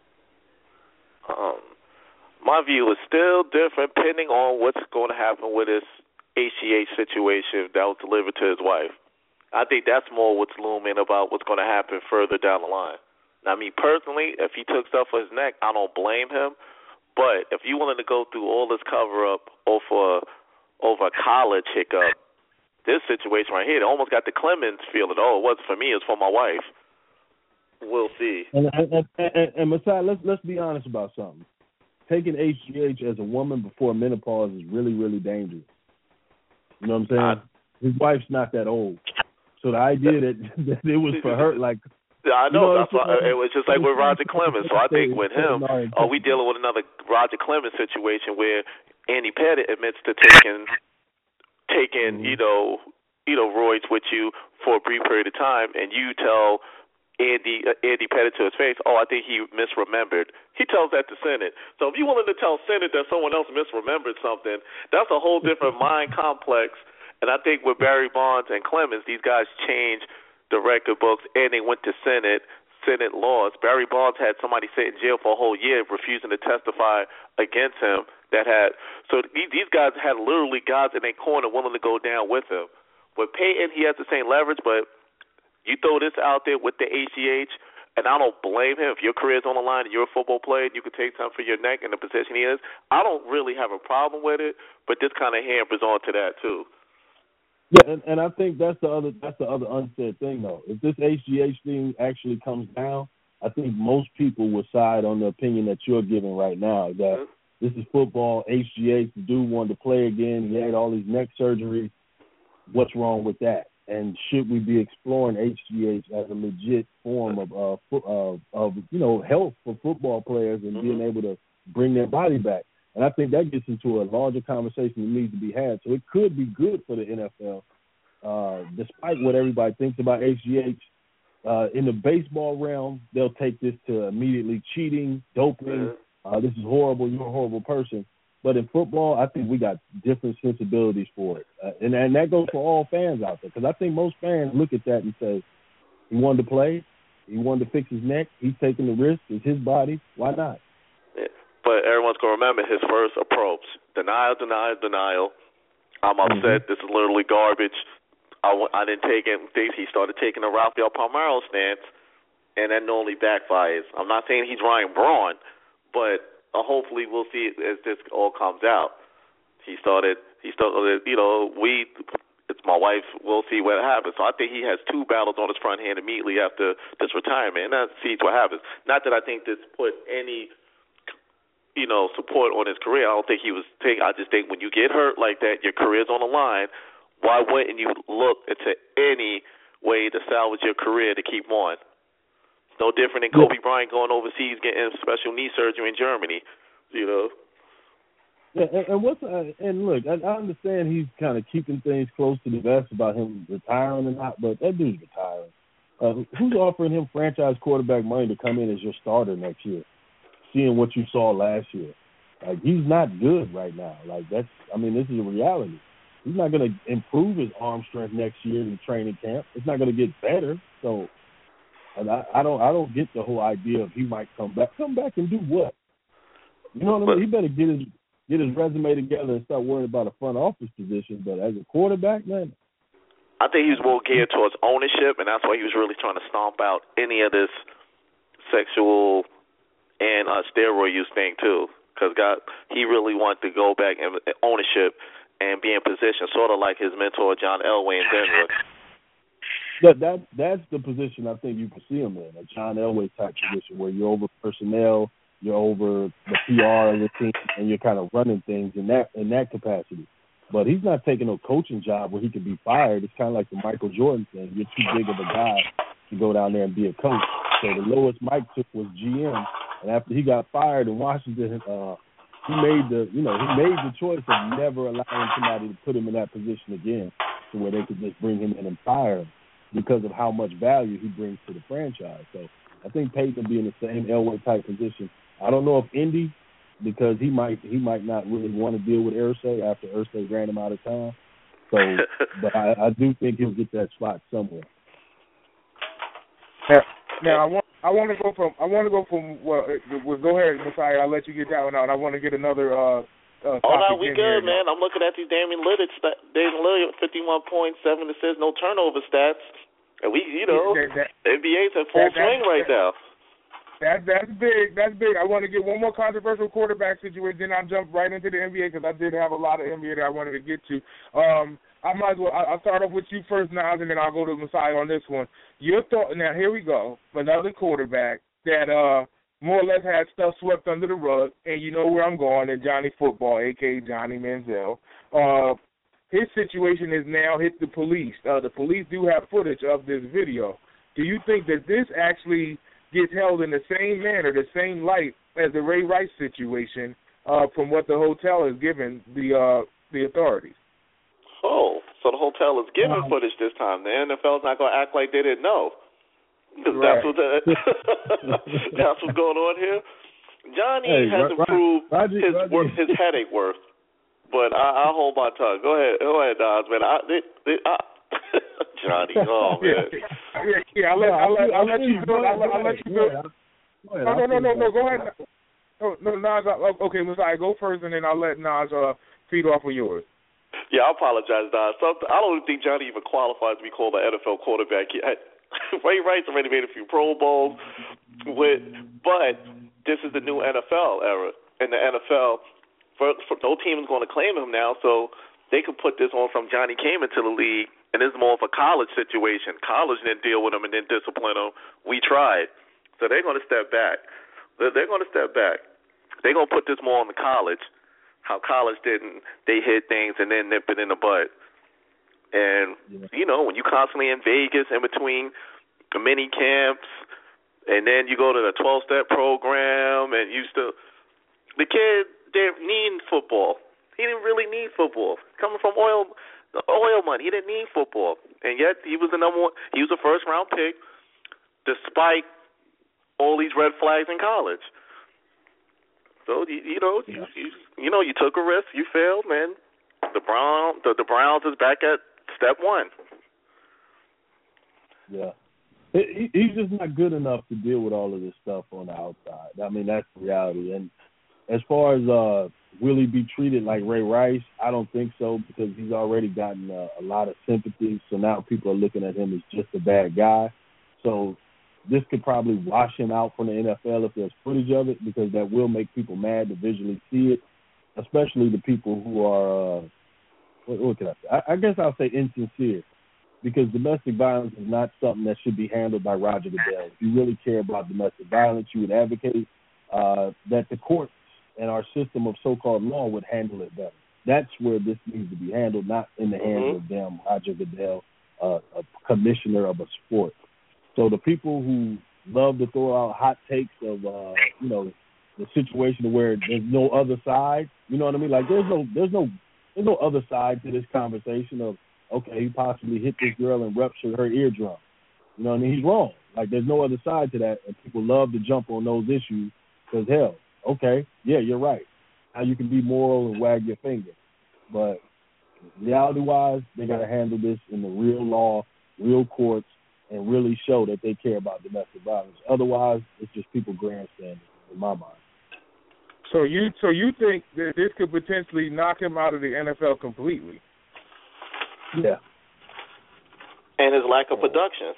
Um, my view is still different depending on what's going to happen with this H G H situation that was delivered to his wife. I think that's more what's looming about what's going to happen further down the line. Now, I mean, personally, if he took stuff for his neck, I don't blame him. But if you're willing to go through all this cover-up over, over a college hiccup, this situation right here, it almost got the Clemens feeling, oh, it wasn't for me, it's for my wife. We'll see. And, and, and, and Messiah, let's, let's be honest about something. Taking H G H as a woman before menopause is really, really dangerous. You know what I'm saying? I, His wife's not that old. So the idea that, that it was for her, like, yeah, I know. You know that's why, it was just like with Roger Clemens. So I think with him, are we dealing with another Roger Clemens situation where Andy Pettit admits to taking taking, mm-hmm. you know, you know, roids with you for a brief period of time, and you tell Andy uh, Andy Pettit to his face, oh, I think he misremembered. He tells that to Senate. So if you're willing to tell Senate that someone else misremembered something, that's a whole different mind complex. And I think with Barry Bonds and Clemens, these guys changed the record books, and they went to Senate, Senate laws. Barry Bonds had somebody sit in jail for a whole year refusing to testify against him. That had so these guys had literally guys in their corner willing to go down with him. With Peyton, he has the same leverage, but you throw this out there with the H G H, and I don't blame him. If your career's on the line and you're a football player and you can take something for your neck in the position he is, I don't really have a problem with it, but this kind of hampers on to that too. Yeah, and, and I think that's the other that's the other unsaid thing though. If this H G H thing actually comes down, I think most people will side on the opinion that you're giving right now, that mm-hmm. this is football, H G H, the dude wanted to play again, he had all these neck surgeries. What's wrong with that? And should we be exploring H G H as a legit form of uh, fo- of, of you know health for football players and mm-hmm. being able to bring their body back? And I think that gets into a larger conversation that needs to be had. So it could be good for the N F L, uh, despite what everybody thinks about H G H. Uh, in the baseball realm, they'll take this to immediately cheating, doping. Uh, this is horrible. You're a horrible person. But in football, I think we got different sensibilities for it. Uh, and, and that goes for all fans out there, because I think most fans look at that and say, he wanted to play, he wanted to fix his neck, he's taking the risk, it's his body, why not? Yeah. But everyone's going to remember his first approach. Denial, denial, denial. I'm upset. Mm-hmm. This is literally garbage. I, w- I didn't take it. He started taking a Rafael Palmeiro stance, and that normally backfires. I'm not saying he's Ryan Braun, but Uh, hopefully we'll see it as this all comes out. He started, he started, you know, we, it's my wife, we'll see what happens. So I think he has two battles on his front hand immediately after this retirement, and that sees what happens. Not that I think this put any, you know, support on his career. I don't think he was taking, I just think when you get hurt like that, your career's on the line, why wouldn't you look into any way to salvage your career to keep on? No different than Kobe Bryant going overseas getting special knee surgery in Germany, you know. Yeah, and, and what's uh, and look, I, I understand he's kind of keeping things close to the vest about him retiring or not, but that dude's retiring. Uh, who's offering him franchise quarterback money to come in as your starter next year? Seeing what you saw last year, like he's not good right now. Like that's, I mean, this is a reality. He's not going to improve his arm strength next year in training camp. It's not going to get better. So. And I, I don't I don't get the whole idea of he might come back. Come back and do what? You know what I mean? He better get his get his resume together and start worrying about a front office position. But as a quarterback, man, I think he was more geared towards ownership, and that's why he was really trying to stomp out any of this sexual and uh, steroid use thing too. Because God, he really wanted to go back and ownership and be in position, sort of like his mentor John Elway in Denver. That that that's the position I think you can see him in, a John Elway type position where you're over personnel, you're over the P R of the team, and you're kind of running things in that in that capacity. But he's not taking a coaching job where he could be fired. It's kind of like the Michael Jordan thing. You're too big of a guy to go down there and be a coach. So the lowest Mike took was G M, and after he got fired in Washington, uh, he made the you know he made the choice of never allowing somebody to put him in that position again, to where they could just bring him in and fire him, because of how much value he brings to the franchise. So I think Peyton will be in the same Elway type position. I don't know if Indy, because he might he might not really want to deal with Irsay after Irsay ran him out of town. So, but I, I do think he'll get that spot somewhere. Now, now I want I want to go from I want to go from well, well go ahead, Messiah. I'll let you get that one out. I want to get another. Uh, Uh, oh, no, we good, man. I'm looking at these Damian Lillard, st- Damian Lillard, fifty-one points, seven assists, no turnover stats. And we, you know, that, that, N B A's in full that, swing right that, now. That, that's big. That's big. I want to get one more controversial quarterback situation, then I'll jump right into the N B A because I did have a lot of N B A that I wanted to get to. Um, I might as well, I'll start off with you first, Niles, and then I'll go to Messiah on this one. Your thought, now here we go, another quarterback that, uh, more or less had stuff swept under the rug, and you know where I'm going, and Johnny Football, a k a. Johnny Manziel. Uh, his situation has now hit the police. Uh, the police do have footage of this video. Do you think that this actually gets held in the same manner, the same light as the Ray Rice situation uh, from what the hotel has given the uh, the authorities? Oh, so the hotel is giving Um, footage this time. The N F L's not going to act like they didn't know. Because Right. that's, what the, that's what's going on here. Johnny Hey, has Ro- improved Roger- his Roger. work, his headache worth. But I, I'll hold my tongue. Go ahead. Go ahead, Dodge, man. I, they, they, I, Johnny, oh, man. Yeah, yeah, I'll let, No, I'll let, I'll I let feel you you. do it. I'll, let- I'll let you do it. Yeah, go ahead. No, no, I no, feel no, you. no. Go ahead. No, no, Nas. I- Okay, Messiah, go first, and then I'll let Nas uh, feed off of yours. Yeah, I apologize, Dodge. Something, I don't think Johnny even qualifies to be called an N F L quarterback. He, Ray Rice already made a few Pro Bowls, with, but this is the new N F L era. And the N F L, for, for no team is going to claim him now, so they could put this on from Johnny came into the league, and this is more of a college situation. College didn't deal with him and didn't discipline him. We tried. So they're going to step back. They're, they're going to step back. They're going to put this more on the college, how college didn't, they hit things and then nip it in the butt. And, yeah. you know, when you constantly in Vegas in between the mini camps, and then you go to the twelve-step program, and you still, the kid didn't need football. He didn't really need football. Coming from oil, oil money, he didn't need football. And yet he was the number one, he was a first-round pick, despite all these red flags in college. So, you, you know, you, you, you know, you took a risk, you failed, man. The Brown, the, the Browns is back at step one. Yeah. He, he's just not good enough to deal with all of this stuff on the outside. I mean, that's the reality. And as far as uh, will he be treated like Ray Rice, I don't think so, because he's already gotten uh, a lot of sympathy. So now people are looking at him as just a bad guy. So this could probably wash him out from the N F L if there's footage of it, because that will make people mad to visually see it, especially the people who are, uh, what, what can I say? I, I guess I'll say insincere, because domestic violence is not something that should be handled by Roger Goodell. If you really care about domestic violence, you would advocate uh, that the courts and our system of so-called law would handle it better. That's where this needs to be handled, not in the hands mm-hmm. of damn Roger Goodell, uh, a commissioner of a sport. So the people who love to throw out hot takes of, uh, you know, the situation where there's no other side, you know what I mean? Like there's no, there's no, there's no other side to this conversation of, okay, he possibly hit this girl and ruptured her eardrum. You know what I mean? He's wrong. Like there's no other side to that, and people love to jump on those issues because hell, okay, yeah, you're right. Now you can be moral and wag your finger, but reality-wise, they got to handle this in the real law, real courts, and really show that they care about domestic violence. Otherwise, it's just people grandstanding, in my mind. So you, so you think that this could potentially knock him out of the N F L completely? Yeah. And his lack of production.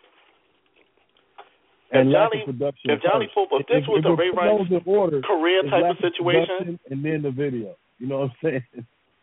And if lack Johnny, of production. If Johnny Football, if this if, was if a Ray Rice order, career type of situation. And then the video. You know what I'm saying?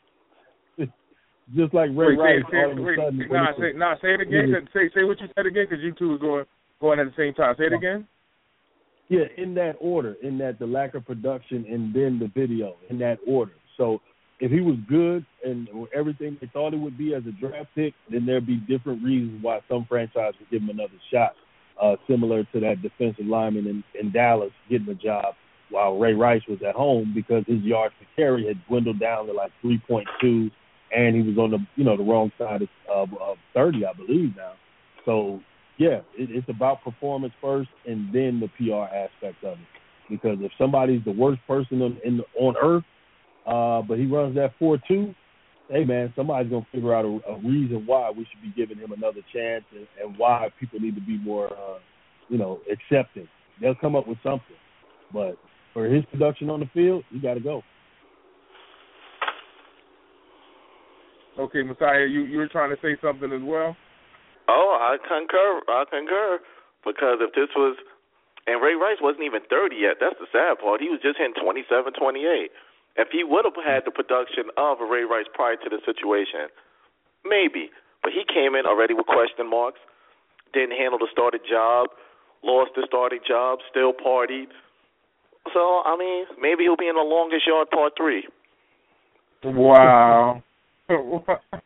Just like Ray wait, Rice, say, all of a wait, sudden. Nah, say, nah, say it again. Yeah. Say, say what you said again, because you two was going, going at the same time. Say it again. Yeah, in that order, in that the lack of production and then the video, in that order. So if he was good and everything they thought it would be as a draft pick, then there'd be different reasons why some franchise would give him another shot, uh, similar to that defensive lineman in, in Dallas getting a job while Ray Rice was at home, because his yards per carry had dwindled down to like three point two, and he was on the you know the wrong side of, of, of thirty, I believe now. So yeah, it, it's about performance first, and then the P R aspect of it. Because if somebody's the worst person on in the, on earth, uh, but he runs that four two, hey man, somebody's gonna figure out a, a reason why we should be giving him another chance, and, and why people need to be more, uh, you know, accepting. They'll come up with something, but for his production on the field, you got to go. Okay, Messiah, you you were trying to say something as well. Oh, I concur. I concur. Because if this was, and Ray Rice wasn't even thirty yet. That's the sad part. He was just hitting twenty-seven, twenty-eight. If he would have had the production of a Ray Rice prior to the situation, maybe. But he came in already with question marks, didn't handle the starting job, lost the starting job, still partied. So, I mean, maybe he'll be in the longest yard part three. Wow. Oh,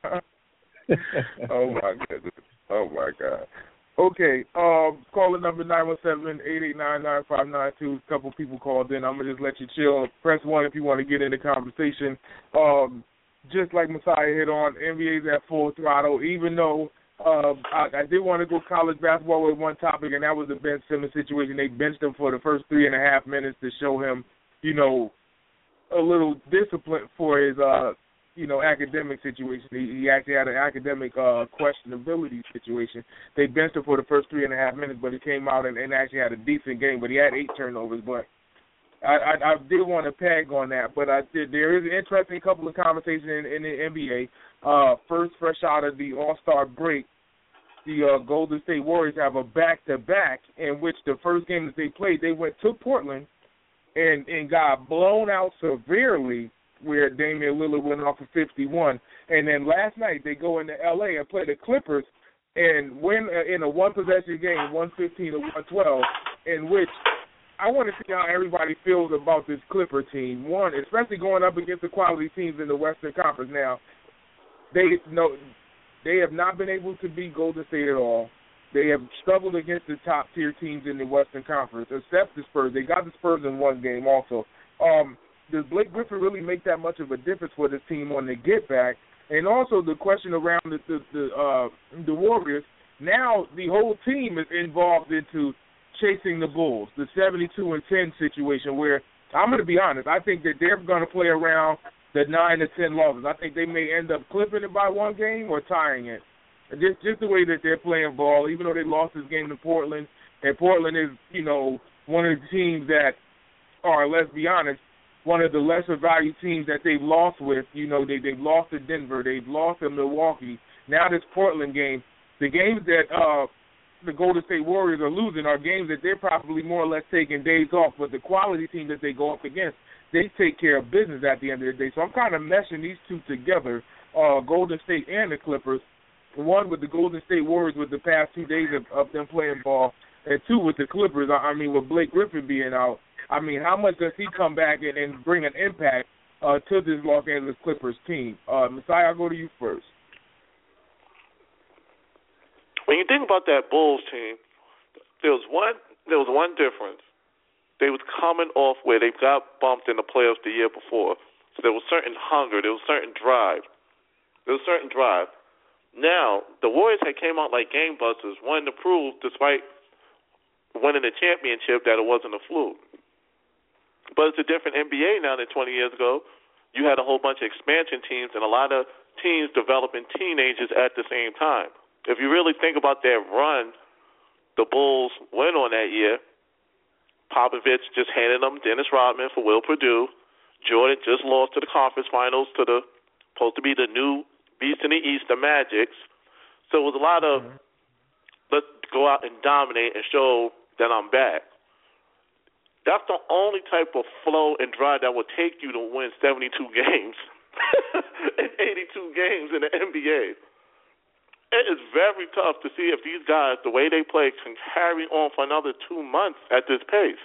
my goodness. Oh, my God. Okay, um, caller number nine one seven, eight eight nine, nine five nine two. A couple people called in. I'm going to just let you chill. Press one if you want to get in the conversation. Um, just like Messiah hit on, N B A's at full throttle, even though uh, I, I did want to go college basketball with one topic, and that was the Ben Simmons situation. They benched him for the first three and a half minutes to show him, you know, a little discipline for his, uh, you know, academic situation. He, he actually had an academic uh, questionability situation. They benched him for the first three and a half minutes, but he came out and, and actually had a decent game, but he had eight turnovers. But I, I, I did want to peg on that, but I did, there is an interesting couple of conversations in, in the N B A. Uh, first, fresh out of the All-Star break, the uh, Golden State Warriors have a back-to-back in which the first game that they played, they went to Portland and, and got blown out severely, where Damian Lillard went off for fifty-one. And then last night they go into L A and play the Clippers and win in a one-possession game, one fifteen to one twelve, in which I want to see how everybody feels about this Clipper team. One, especially going up against the quality teams in the Western Conference. Now, they no, they have not been able to beat Golden State at all. They have struggled against the top-tier teams in the Western Conference, except the Spurs. They got the Spurs in one game also. Um, does Blake Griffin really make that much of a difference for this team when they get back? And also the question around the the, the, uh, the Warriors, now the whole team is involved into chasing the Bulls, the seventy-two and ten situation, where I'm going to be honest, I think that they're going to play around the nine to ten losses. I think they may end up clipping it by one game or tying it. And just, just the way that they're playing ball, even though they lost this game to Portland, and Portland is, you know, one of the teams that are, let's be honest, one of the lesser value teams that they've lost with. You know, they, they've lost to Denver, they've lost to Milwaukee. Now this Portland game, the games that uh, the Golden State Warriors are losing are games that they're probably more or less taking days off, but the quality team that they go up against, they take care of business at the end of the day. So I'm kind of meshing these two together, uh, Golden State and the Clippers, one with the Golden State Warriors with the past two days of, of them playing ball, and two with the Clippers, I mean, with Blake Griffin being out. I mean, how much does he come back and, and bring an impact uh, to this Los Angeles Clippers team? Uh, Messiah, I'll go to you first. When you think about that Bulls team, there was one there was one difference. They was coming off where they got bumped in the playoffs the year before. So there was certain hunger, there was certain drive. There was certain drive. Now, the Warriors had came out like game busters, wanting to prove, despite winning the championship, that it wasn't a fluke. But it's a different N B A now than twenty years ago. You had a whole bunch of expansion teams and a lot of teams developing teenagers at the same time. If you really think about that run the Bulls went on that year, Popovich just handed them Dennis Rodman for Will Perdue. Jordan just lost to the conference finals to the supposed to be the new beast in the East, the Magics. So it was a lot of mm-hmm. let's go out and dominate and show that I'm back. That's the only type of flow and drive that will take you to win seventy-two games and eighty-two games in the N B A. It is very tough to see if these guys, the way they play, can carry on for another two months at this pace.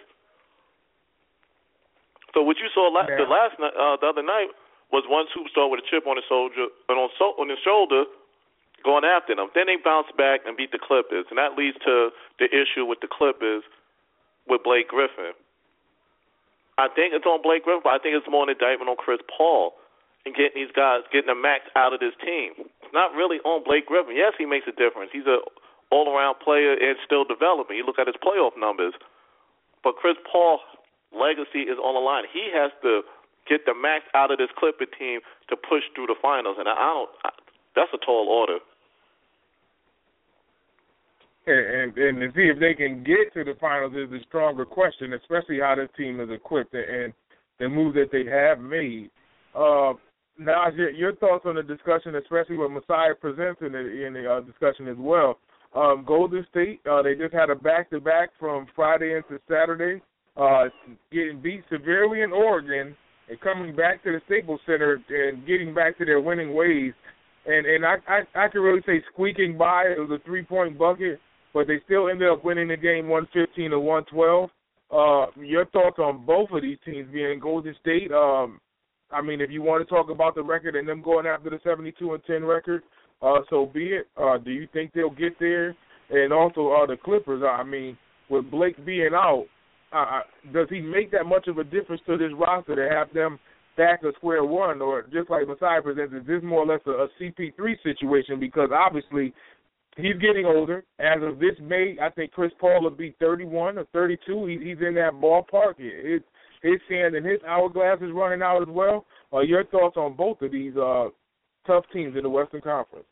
So what you saw la- the last night, uh, the other night, was one superstar with a chip on his soldier and on, so- on his shoulder, going after them. Then they bounced back and beat the Clippers, and that leads to the issue with the Clippers with Blake Griffin. I think it's on Blake Griffin, but I think it's more an indictment on Chris Paul and getting these guys, getting the max out of this team. It's not really on Blake Griffin. Yes, he makes a difference. He's an all-around player and still developing. You look at his playoff numbers. But Chris Paul's legacy is on the line. He has to get the max out of this Clipper team to push through the finals, and I don't. I, that's a tall order. And, and, and to see if they can get to the finals is a stronger question, especially how this team is equipped and the move that they have made. Uh, now, your thoughts on the discussion, especially what Messiah presents in the, in the uh, discussion as well. Um, Golden State, uh, they just had a back-to-back from Friday into Saturday, uh, getting beat severely in Oregon and coming back to the Staples Center and getting back to their winning ways. And and I, I, I can really say squeaking by. It was a three-point bucket, but they still ended up winning the game one fifteen to one twelve. Uh, your thoughts on both of these teams being Golden State? Um, I mean, if you want to talk about the record and them going after the seventy-two and ten record, uh, so be it. Uh, do you think they'll get there? And also uh, the Clippers, I mean, with Blake being out, uh, does he make that much of a difference to this roster to have them back at square one, or just like Messiah presents, is this more or less a, a C P three situation? Because obviously he's getting older. As of this May, I think Chris Paul will be thirty-one or thirty-two. He, he's in that ballpark. His, his sand and his hourglass is running out as well. Uh, your thoughts on both of these uh, tough teams in the Western Conference?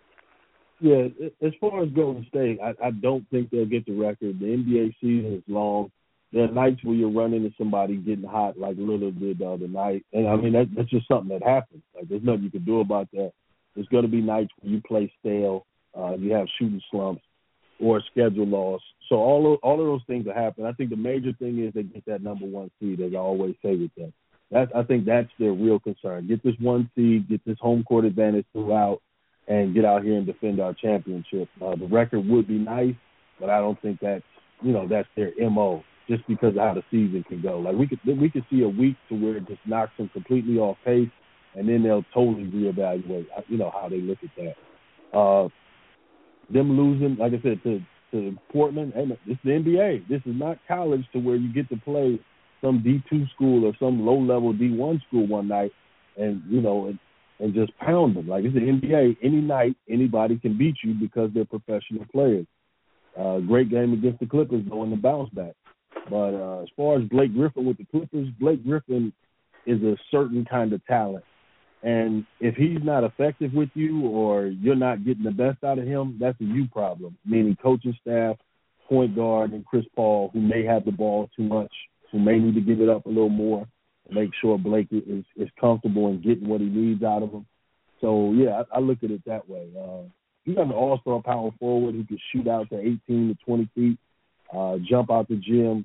Yeah, as far as Golden State, I, I don't think they'll get the record. The N B A season is long. There are nights where you're running into somebody getting hot like Lillard did the other night. And, I mean, that, that's just something that happens. Like, there's nothing you can do about that. There's going to be nights where you play stale, uh, you have shooting slumps, or a schedule loss. So all of, all of those things will happen. I think the major thing is they get that number one seed, as I always say with them. That's, I think that's their real concern. Get this one seed, get this home court advantage throughout, and get out here and defend our championship. Uh, the record would be nice, but I don't think that's, you know, that's their M O, just because of how the season can go. Like, we could we could see a week to where it just knocks them completely off pace, and then they'll totally reevaluate, you know, how they look at that. Uh, them losing, like I said, to, to Portland, and it's the N B A. This is not college to where you get to play some D two school or some low-level D one school one night and, you know, and, and just pound them. Like, it's the N B A. Any night, anybody can beat you because they're professional players. Uh, great game against the Clippers, going to bounce back. But uh, as far as Blake Griffin with the Clippers, Blake Griffin is a certain kind of talent. And if he's not effective with you or you're not getting the best out of him, that's a you problem, meaning coaching staff, point guard, and Chris Paul, who may have the ball too much, who may need to give it up a little more, make sure Blake is, is comfortable in getting what he needs out of him. So, yeah, I, I look at it that way. Uh, you got an all-star power forward who can shoot out to eighteen to twenty feet, uh, jump out the gym,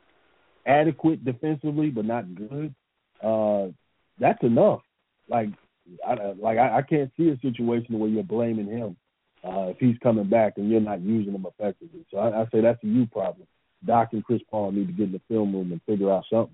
adequate defensively but not good. Uh, that's enough. Like, I, like I, I can't see a situation where you're blaming him uh, if he's coming back and you're not using him effectively. So I, I say that's a you problem. Doc and Chris Paul need to get in the film room and figure out something.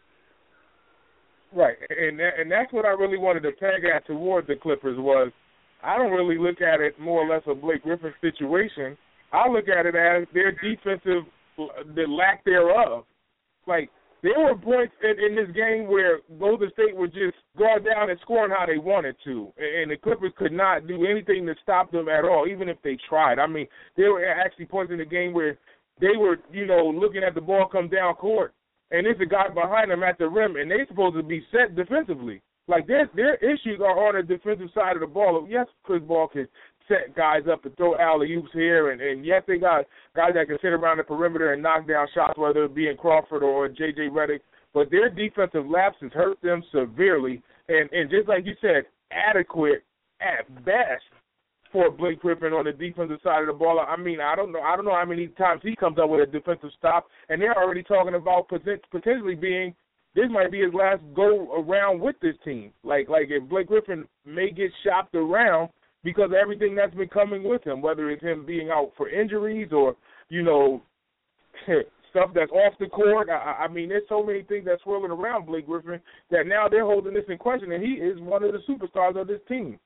Right, and that, and that's what I really wanted to tag at toward the Clippers was I don't really look at it more or less a Blake Griffin situation. I look at it as their defensive, the lack thereof. Like, there were points in, in this game where Golden State would just go down and scoring how they wanted to, and the Clippers could not do anything to stop them at all, even if they tried. I mean, there were actually points in the game where they were, you know, looking at the ball come down court, and there's a guy behind them at the rim, and they're supposed to be set defensively. Like, their their issues are on the defensive side of the ball. Yes, Chris Paul can set guys up and throw alley-oops here, and, and yes, they got guys that can sit around the perimeter and knock down shots, whether it be in Crawford or J J Redick. But their defensive lapses hurt them severely, and, and just like you said, adequate at best for Blake Griffin on the defensive side of the ball. I mean, I don't know. I don't know how many times he comes up with a defensive stop, and they're already talking about potentially being this might be his last go around with this team. Like, like if Blake Griffin may get shopped around because of everything that's been coming with him, whether it's him being out for injuries or, you know, stuff that's off the court. I, I mean, there's so many things that's swirling around Blake Griffin that now they're holding this in question, and he is one of the superstars of this team.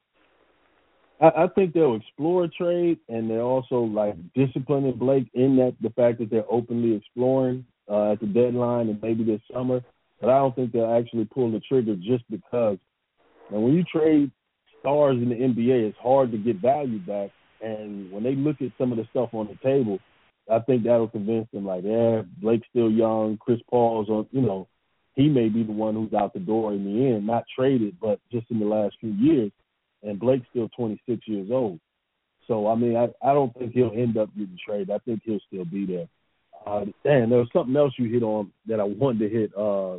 I, I think they'll explore a trade, and they're also, like, disciplining Blake in that the fact that they're openly exploring uh, at the deadline and maybe this summer. But I don't think they'll actually pull the trigger just because. And when you trade stars in the N B A, it's hard to get value back. And when they look at some of the stuff on the table, I think that'll convince them, like, yeah, Blake's still young. Chris Paul's on, you know, he may be the one who's out the door in the end, not traded, but just in the last few years. And Blake's still twenty-six years old. So, I mean, I, I don't think he'll end up getting traded. I think he'll still be there. Uh, damn, there was something else you hit on that I wanted to hit. Uh,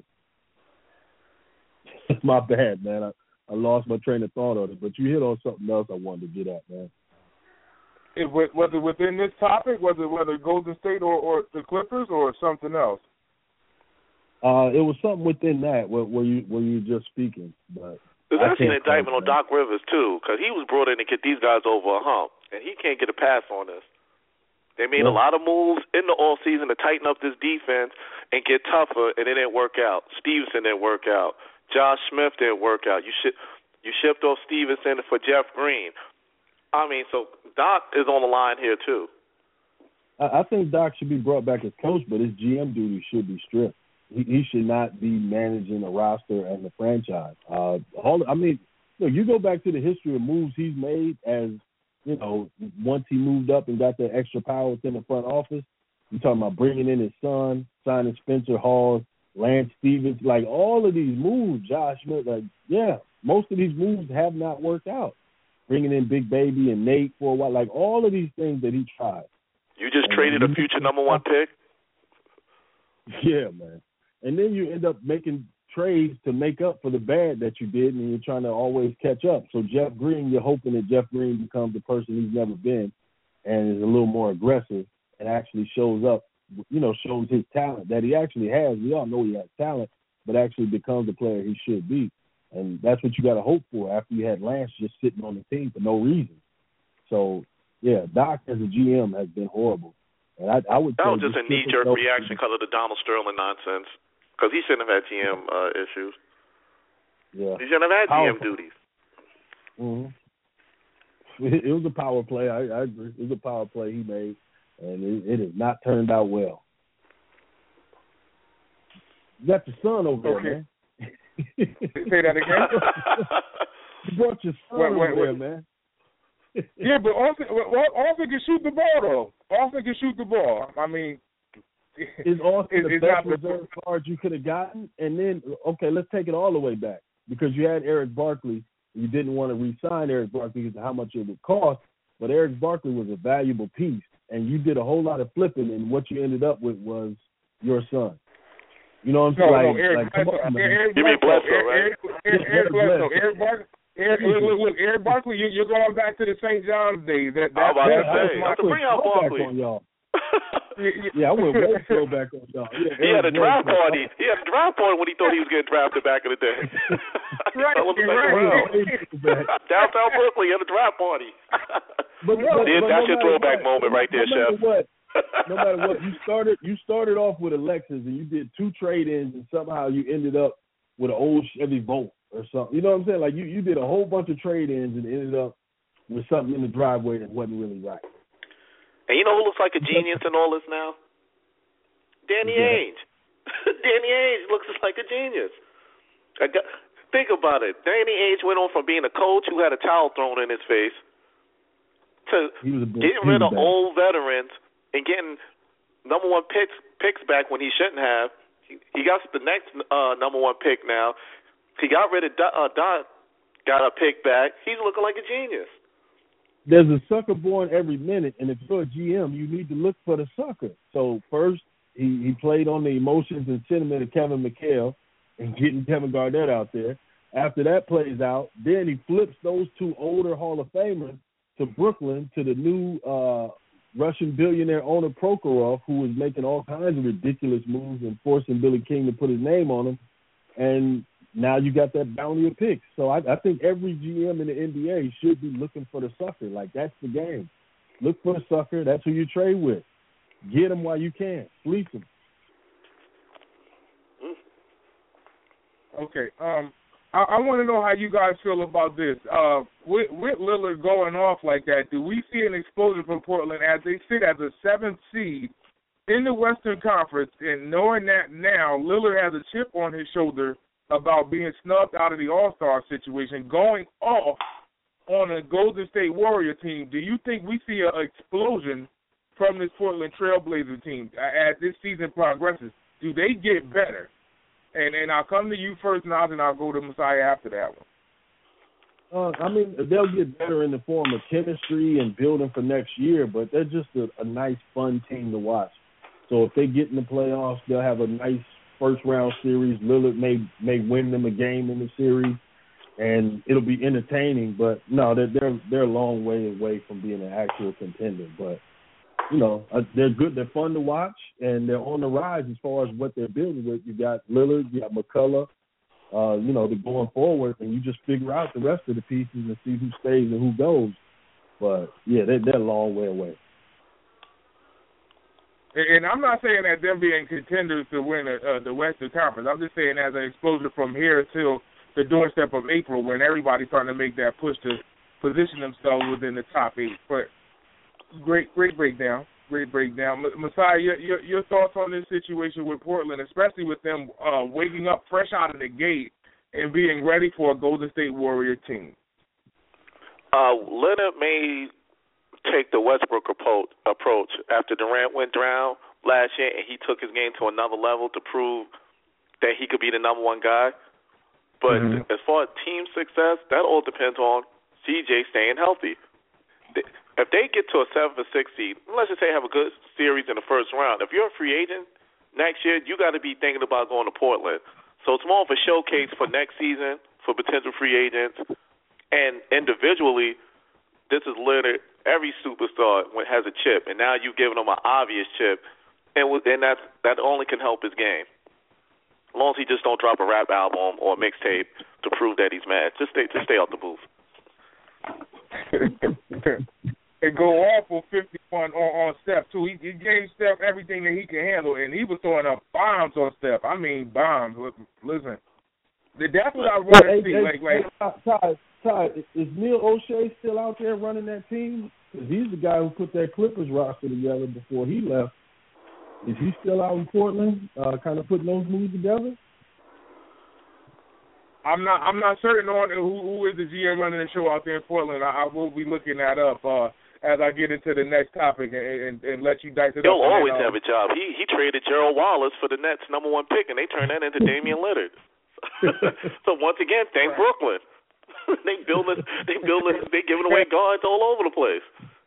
my bad, man. I, I lost my train of thought on it. But you hit on something else I wanted to get at, man. It, whether within this topic, whether whether Golden State or, or the Clippers or something else? Uh, it was something within that where, where you where you were just speaking. But there's actually an indictment on Doc Rivers, too, because he was brought in to get these guys over a hump, and he can't get a pass on this. They made yeah. a lot of moves in the offseason to tighten up this defense and get tougher, and it didn't work out. Stevenson didn't work out. Josh Smith didn't work out. You sh- you shipped off Stevenson for Jeff Green. I mean, so Doc is on the line here, too. I think Doc should be brought back as coach, but his G M duty should be stripped. he, he should not be managing a roster and the franchise. Uh, all I mean, look, you go back to the history of moves he's made as, you know, once he moved up and got that extra power within the front office. You're talking about bringing in his son, signing Spencer Hawes, Lance Stevens, like all of these moves, Josh, like, yeah, most of these moves have not worked out. Bringing in Big Baby and Nate for a while, like all of these things that he tried. You just and traded a future number one pick? Yeah, man. And then you end up making trades to make up for the bad that you did, and you're trying to always catch up. So Jeff Green, you're hoping that Jeff Green becomes the person he's never been and is a little more aggressive and actually shows up, you know, shows his talent that he actually has. We all know he has talent, but actually becomes the player he should be. And that's what you got to hope for after you had Lance just sitting on the team for no reason. So, yeah, Doc as a G M has been horrible. And I, I would that was say just a knee-jerk reaction because of the Donald Sterling nonsense. Because he shouldn't have had G M uh, issues. Yeah. He shouldn't have had Powerful. G M duties. Mm-hmm. It, it was a power play. I, I agree. It was a power play he made, and it, it has not turned out well. You got your son over okay. there, man. Say that again. You brought your son wait, wait, over there, wait. man. Yeah, but Austin, Austin can shoot the ball, though. Austin can shoot the ball. I mean, is Austin it, the best reserve guard you could have gotten? And then, okay, let's take it all the way back. Because you had Eric Barkley. You didn't want to re-sign Eric Barkley because of how much it would cost. But Eric Barkley was a valuable piece. And you did a whole lot of flipping, and what you ended up with was your son. You know what I'm saying? No, like, no, Eric like, come on, man. Eric You mean Bledsoe, Eric, right? Eric, Eric, Eric Bledsoe. Eric Barkley. Eric, look, look, look, Eric Barkley, you, you're going back to the Saint John's days. That, that, I was about that, to say, that's my to bring out Barkley. On y'all. Yeah, I went way throw back on y'all. Yeah, he had a draft Blake, party. He had a draft party when he thought he was getting drafted back in the day. Right, right. Downtown Brooklyn, he had a draft party. But, but, yeah, but that's no your throwback what, moment right there, no Chef. What, no matter what, you started you started off with a Lexus and you did two trade-ins and somehow you ended up with an old Chevy Volt or something. You know what I'm saying? Like you, you did a whole bunch of trade-ins and ended up with something in the driveway that wasn't really right. And you know who looks like a genius in all this now? Danny yeah. Ainge. Danny Ainge looks like a genius. I got, think about it. Danny Ainge went on from being a coach who had a towel thrown in his face to getting rid of old veterans and getting number one picks picks back when he shouldn't have. He, he got the next uh, number one pick now. He got rid of Don, uh, Don, got a pick back. He's looking like a genius. There's a sucker born every minute, and if you're a G M, you need to look for the sucker. So first, he, he played on the emotions and sentiment of Kevin McHale and getting Kevin Garnett out there. After that plays out, then he flips those two older Hall of Famers to Brooklyn, to the new uh, Russian billionaire owner Prokhorov, who was making all kinds of ridiculous moves and forcing Billy King to put his name on them. And now you got that bounty of picks. So I, I think every G M in the N B A should be looking for the sucker. Like, that's the game. Look for the sucker. That's who you trade with. Get him while you can. Fleece him. Okay. Um, I, I want to know how you guys feel about this. Uh, with, with Lillard going off like that, do we see an explosion from Portland as they sit as a seventh seed in the Western Conference, and knowing that now Lillard has a chip on his shoulder about being snubbed out of the All-Star situation, going off on a Golden State Warrior team? Do you think we see an explosion from this Portland Trailblazer team as this season progresses? Do they get better? And and I'll come to you first, and I'll, and I'll go to Messiah after that Uh, one. I mean, they'll get better in the form of chemistry and building for next year, but they're just a, a nice, fun team to watch. So if they get in the playoffs, they'll have a nice first-round series. Lillard may may win them a game in the series, and it'll be entertaining. But, no, they're, they're, they're a long way away from being an actual contender. But, you know, uh, they're good. They're fun to watch, and they're on the rise as far as what they're building with. You got Lillard, you got McCullough, uh, you know, they're going forward, and you just figure out the rest of the pieces and see who stays and who goes. But, yeah, they're, they're a long way away. And I'm not saying that them being contenders to win uh, the Western Conference. I'm just saying as an exposure from here till the doorstep of April, when everybody's starting to make that push to position themselves within the top eight. But great, great breakdown. great breakdown. Messiah, your, your your thoughts on this situation with Portland, especially with them uh, waking up fresh out of the gate and being ready for a Golden State Warrior team? Uh, Leonard may take the Westbrook approach after Durant went down last year, and he took his game to another level to prove that he could be the number one guy. But mm-hmm. as far as team success, that all depends on C J staying healthy. If they get to a seven or six seed, let's just say have a good series in the first round, if you're a free agent next year, you got to be thinking about going to Portland. So it's more of a showcase for next season for potential free agents. And individually, this is literally every superstar has a chip, and now you've given him an obvious chip, and and that's, that only can help his game. As long as he just don't drop a rap album or a mixtape to prove that he's mad. Just stay, just stay out the booth. And go off for fifty-one on, on Steph, too. He, he gave Steph everything that he can handle, and he was throwing up bombs on Steph. I mean, bombs. Listen, that's what I want to see. Hey, like, like, Ty, Ty, is Neil O'Shea still out there running that team? Because he's the guy who put that Clippers roster together before he left. Is he still out in Portland, uh, kind of putting those moves together? I'm not. I'm not certain on who, who is the G M running the show out there in Portland. I, I will be looking that up uh, as I get into the next topic and, and, and let you dice it He'll up. He'll always then, uh, have a job. He he traded Gerald Wallace for the Nets' number one pick, and they turned that into Damian Lillard. So once again, thank right. Brooklyn. they building. They building. They giving away guards all over the place.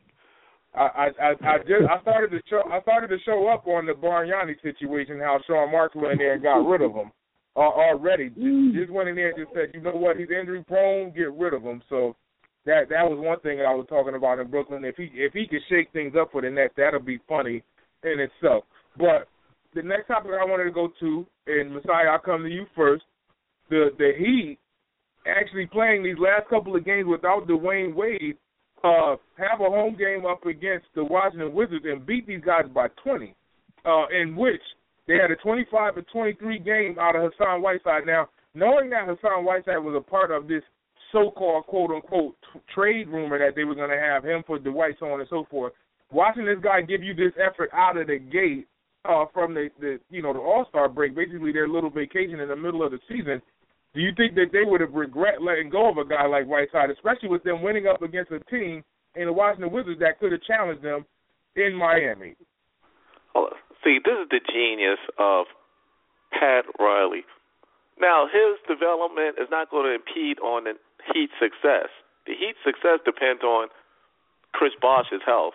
I, I, I just I started to show I started to show up on the Bargnani situation, how Sean Marks went in there and got rid of him. Uh, already, just, just went in there and just said, you know what, he's injury prone, get rid of him. So that that was one thing that I was talking about in Brooklyn. If he if he could shake things up for the Nets, that'll be funny in itself. But the next topic I wanted to go to, and Messiah, I'll come to you first. The the Heat actually playing these last couple of games without Dwayne Wade, uh, have a home game up against the Washington Wizards and beat these guys by twenty, uh, in which they had a twenty-five to twenty-three game out of Hassan Whiteside. Now, knowing that Hassan Whiteside was a part of this so-called, quote-unquote, t- trade rumor that they were going to have him for Dwight, so on and so forth, watching this guy give you this effort out of the gate uh, from the, the, you know, the All-Star break, basically their little vacation in the middle of the season, do you think that they would have regret letting go of a guy like Whiteside, especially with them winning up against a team in the Washington Wizards that could have challenged them in Miami? Hold on. See, this is the genius of Pat Riley. Now, his development is not going to impede on the Heat's success. The Heat's success depends on Chris Bosh's health.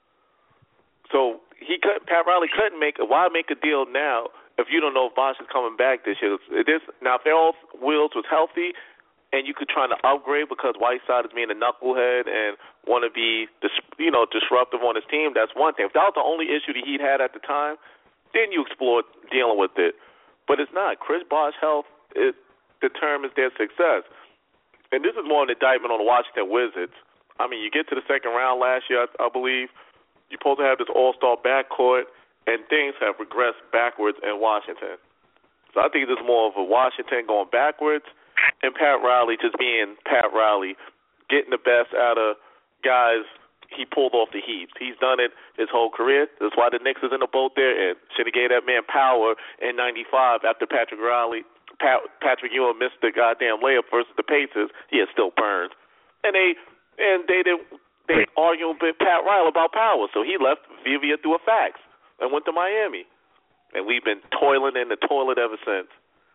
So he could, Pat Riley couldn't make – why make a deal now if you don't know if Bosh is coming back this year? This, now, if Errol Wills was healthy and you could try to upgrade because Whiteside is being a knucklehead and want to be, you know, disruptive on his team, that's one thing. If that was the only issue the Heat had at the time, then you explore dealing with it. But it's not. Chris Bosh's health it determines their success. And this is more an indictment on the Washington Wizards. I mean, you get to the second round last year, I, I believe. You're supposed to have this all-star backcourt, and things have regressed backwards in Washington. So I think this is more of a Washington going backwards and Pat Riley just being Pat Riley, getting the best out of guys he pulled off the Heat. He's done it his whole career. That's why the Knicks is in the boat there, and should have gave that man power in ninety-five after Patrick Riley, Pat, Patrick Ewing missed the goddamn layup versus the Pacers. He had still burned. And they and they did they argued with Pat Riley about power, so he left via through a fax and went to Miami. And we've been toiling in the toilet ever since.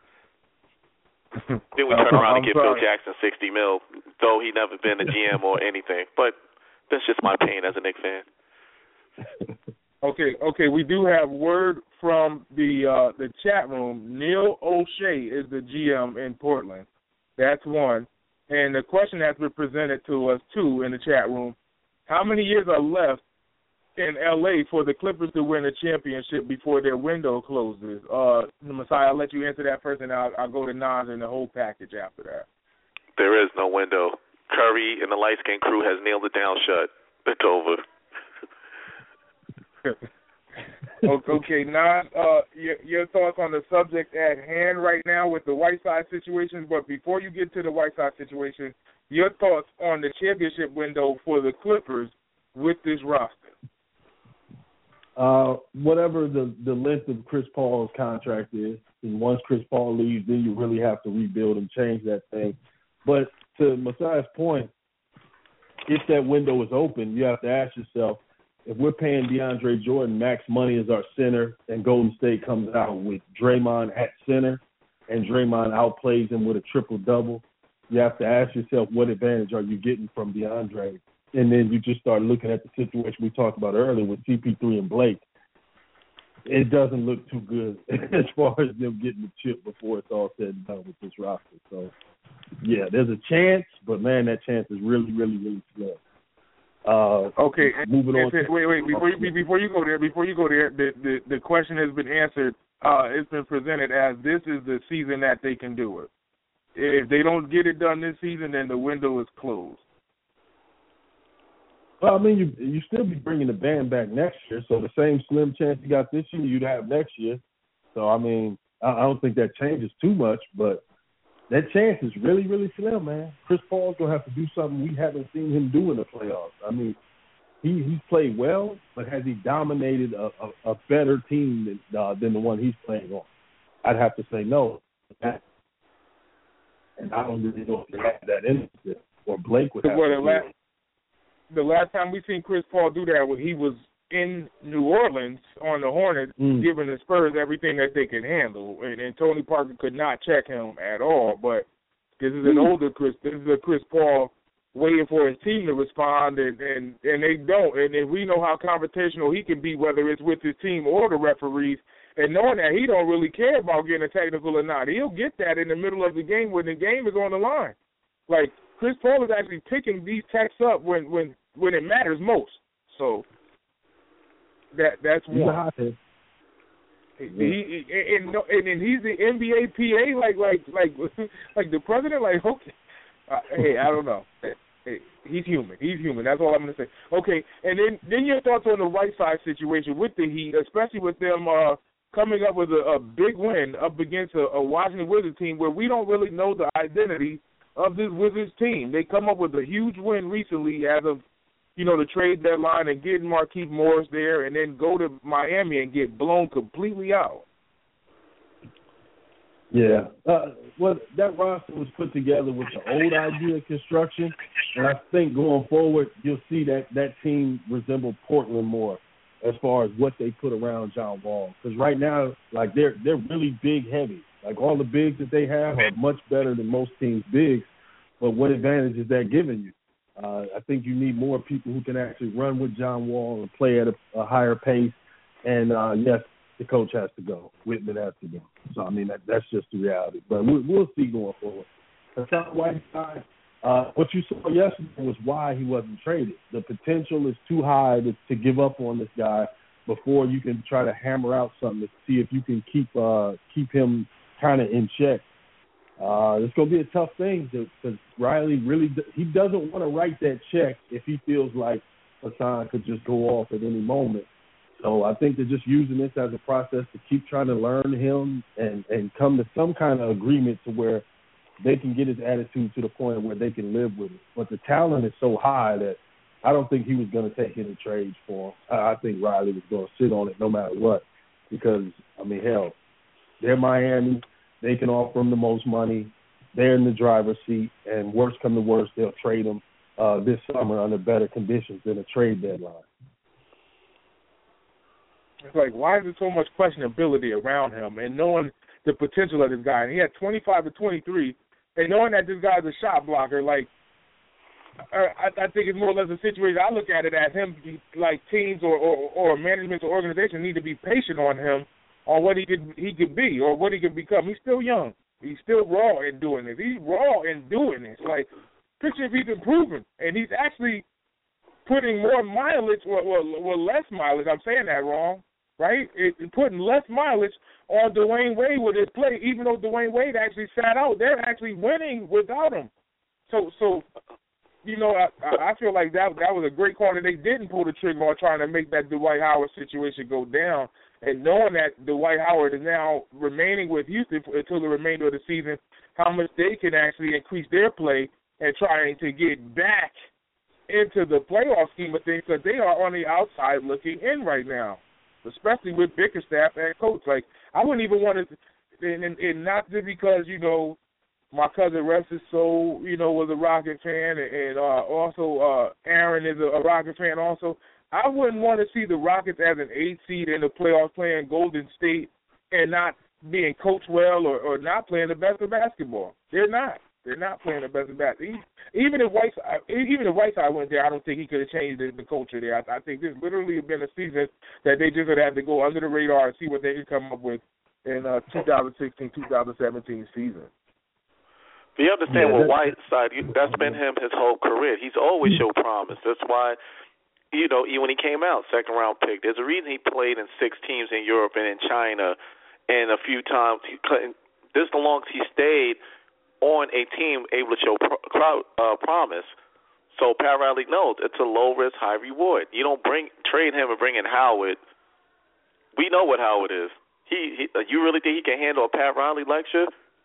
Then we turn around and give Bill Jackson sixty mil, though he never been a G M or anything. But that's just my pain as a Knicks fan. Okay, okay. We do have word from the uh, the chat room. Neil O'Shea is the G M in Portland. That's one. And the question has been presented to us, too, in the chat room. How many years are left in L A for the Clippers to win a championship before their window closes? Uh, Messiah, I'll let you answer that first, and I'll, I'll go to Nas and the whole package after that. There is no window. Curry and the light-skinned crew has nailed it down shut. It's over. Okay, Nas, uh, your, your thoughts on the subject at hand right now with the Whiteside situation, but before you get to the Whiteside situation, your thoughts on the championship window for the Clippers with this roster. Uh, whatever the, the length of Chris Paul's contract is, and once Chris Paul leaves, then you really have to rebuild and change that thing. But to Masai's point, if that window is open, you have to ask yourself, if we're paying DeAndre Jordan max money as our center and Golden State comes out with Draymond at center and Draymond outplays him with a triple-double, you have to ask yourself, what advantage are you getting from DeAndre? And then you just start looking at the situation we talked about earlier with C P three and Blake. It doesn't look too good as far as them getting the chip before it's all said and done with this roster. So, yeah, there's a chance, but, man, that chance is really, really, really slim. Uh, okay, moving and, on. and, wait, wait, before you, before you go there, before you go there, the, the, the question has been answered. Uh, it's been presented as this is the season that they can do it. If they don't get it done this season, then the window is closed. Well, I mean, you you still be bringing the band back next year, so the same slim chance you got this year, you'd have next year. So, I mean, I, I don't think that changes too much, but that chance is really, really slim, man. Chris Paul's going to have to do something we haven't seen him do in the playoffs. I mean, he he's played well, but has he dominated a, a, a better team than, uh, than the one he's playing on? I'd have to say no. And I don't really know if they have that in it, or Blake would have well, to the do last, it. the last time we seen Chris Paul do that, he was in New Orleans on the Hornets, mm. giving the Spurs everything that they could handle, and, and Tony Parker could not check him at all. But this is an mm. older Chris. This is a Chris Paul waiting for his team to respond, and, and, and they don't. And, and we know how confrontational he can be, whether it's with his team or the referees. And knowing that he don't really care about getting a technical or not, he'll get that in the middle of the game when the game is on the line. Like, Chris Paul is actually picking these texts up when, when, when it matters most. So that that's one. He, he, and, and, and he's the N B A P A, like like like like the president. Like, okay, uh, hey, I don't know. Hey, he's human. He's human. That's all I'm going to say. Okay, and then then your thoughts on the right side situation with the Heat, especially with them uh, coming up with a, a big win up against a, a Washington Wizards team where we don't really know the identity of this Wizards team. They come up with a huge win recently as of, you know, the trade deadline and getting Markieff Morris there, and then go to Miami and get blown completely out. Yeah. Uh, well, that roster was put together with the old idea of construction, and I think going forward you'll see that that team resemble Portland more as far as what they put around John Wall. Because right now, like, they're they're really big heavy. Like, all the bigs that they have are much better than most teams' bigs, but what advantage is that giving you? Uh, I think you need more people who can actually run with John Wall and play at a, a higher pace. And, uh, yes, the coach has to go. Whitman has to go. So, I mean, that, that's just the reality. But we, we'll see going forward. Hassan Whiteside, uh, what you saw yesterday was why he wasn't traded. The potential is too high to, to give up on this guy before you can try to hammer out something to see if you can keep uh, keep him kind of in check. Uh, it's going to be a tough thing because Riley really – he doesn't want to write that check if he feels like Hassan could just go off at any moment. So I think they're just using this as a process to keep trying to learn him and, and come to some kind of agreement to where they can get his attitude to the point where they can live with it. But the talent is so high that I don't think he was going to take any trades for him. I, I think Riley was going to sit on it no matter what because, I mean, hell, they're Miami. They can offer him the most money. They're in the driver's seat, and worst come to worst, they'll trade him uh, this summer under better conditions than a trade deadline. It's like, why is there so much questionability around him? And knowing the potential of this guy, and he had twenty-five to twenty-three, and knowing that this guy's a shot blocker, like, I, I think it's more or less a situation. I look at it as him, like teams or, or, or management or organization need to be patient on him on what he could he could be or what he could become. He's still young. He's still raw in doing this. He's raw in doing this. Like, picture if he's improving, and he's actually putting more mileage or, or, or less mileage. I'm saying that wrong, right? It, putting less mileage on Dwayne Wade with his play, even though Dwayne Wade actually sat out. They're actually winning without him. So, so you know, I, I feel like that that was a great call that they didn't pull the trigger on trying to make that Dwight Howard situation go down. And knowing that Dwight Howard is now remaining with Houston until the remainder of the season, how much they can actually increase their play and trying to get back into the playoff scheme of things because they are on the outside looking in right now. especially with Bickerstaff as coach. Like, I wouldn't even want to, and, and, and not just because, you know, my cousin Rested Soul, you know, was a Rocket fan, and, and uh, also uh, Aaron is a, a Rocket fan also. I wouldn't want to see the Rockets as an eight seed in the playoffs playing Golden State and not being coached well or, or not playing the best of basketball. They're not. They're not playing the best of basketball. Even if Whiteside, even if Whiteside went there, I don't think he could have changed the, the culture there. I, I think this literally has been a season that they just would have to go under the radar and see what they can come up with in uh, twenty sixteen twenty seventeen season. But you understand, yeah, with Whiteside, that's been him his whole career. He's always showed promise. That's why, you know, even when he came out, second round pick, there's a reason he played in six teams in Europe and in China, and a few times. He, this is the longest he stayed on a team able to show pro, uh, promise. So Pat Riley knows it's a low risk, high reward. You don't bring trade him and bring in Howard. We know what Howard is. He, he you really think he can handle a Pat Riley lecture?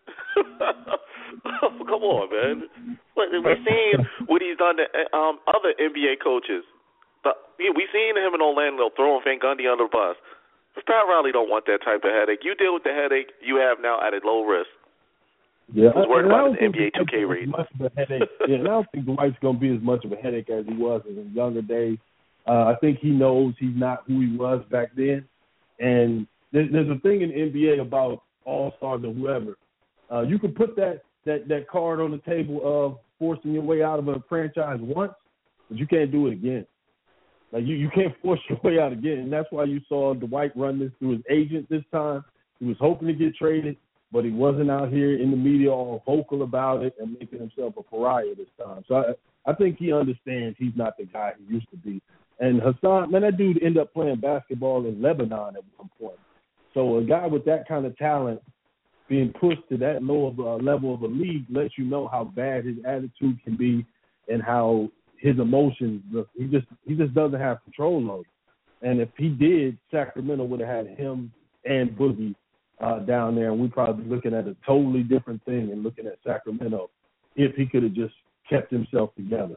Oh, come on, man. We've seen what he's done to um, other N B A coaches. But, yeah, we've seen him in Orlando throwing Van Gundy under the bus. But Pat Riley don't want that type of headache. You deal with the headache you have now at a low risk. Yeah, He's worried about his N B A two K rating. Much of a headache. Yeah, and I don't think Dwight's going to be as much of a headache as he was in his younger days. Uh, I think he knows he's not who he was back then. And there's, there's a thing in the N B A about all-stars or whoever. Uh, you can put that, that, that card on the table of forcing your way out of a franchise once, but you can't do it again. Like you, you can't force your way out again. And that's why you saw Dwight run this through his agent this time. He was hoping to get traded, but he wasn't out here in the media all vocal about it and making himself a pariah this time. So I, I think he understands he's not the guy he used to be. And Hassan, man, that dude ended up playing basketball in Lebanon at one point. So a guy with that kind of talent being pushed to that low of a level of a league lets you know how bad his attitude can be and how his emotions, he just he just doesn't have control over. And if he did, Sacramento would have had him and Boogie uh, down there, and we'd probably be looking at a totally different thing and looking at Sacramento if he could have just kept himself together.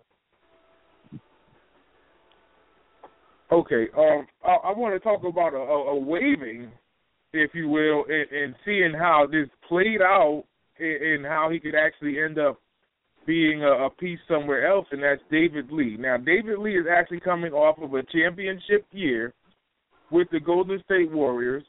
Okay, um, I, I want to talk about a, a, a waiving, if you will, and, and seeing how this played out and, and how he could actually end up being a, a piece somewhere else, and that's David Lee. Now, David Lee is actually coming off of a championship year with the Golden State Warriors,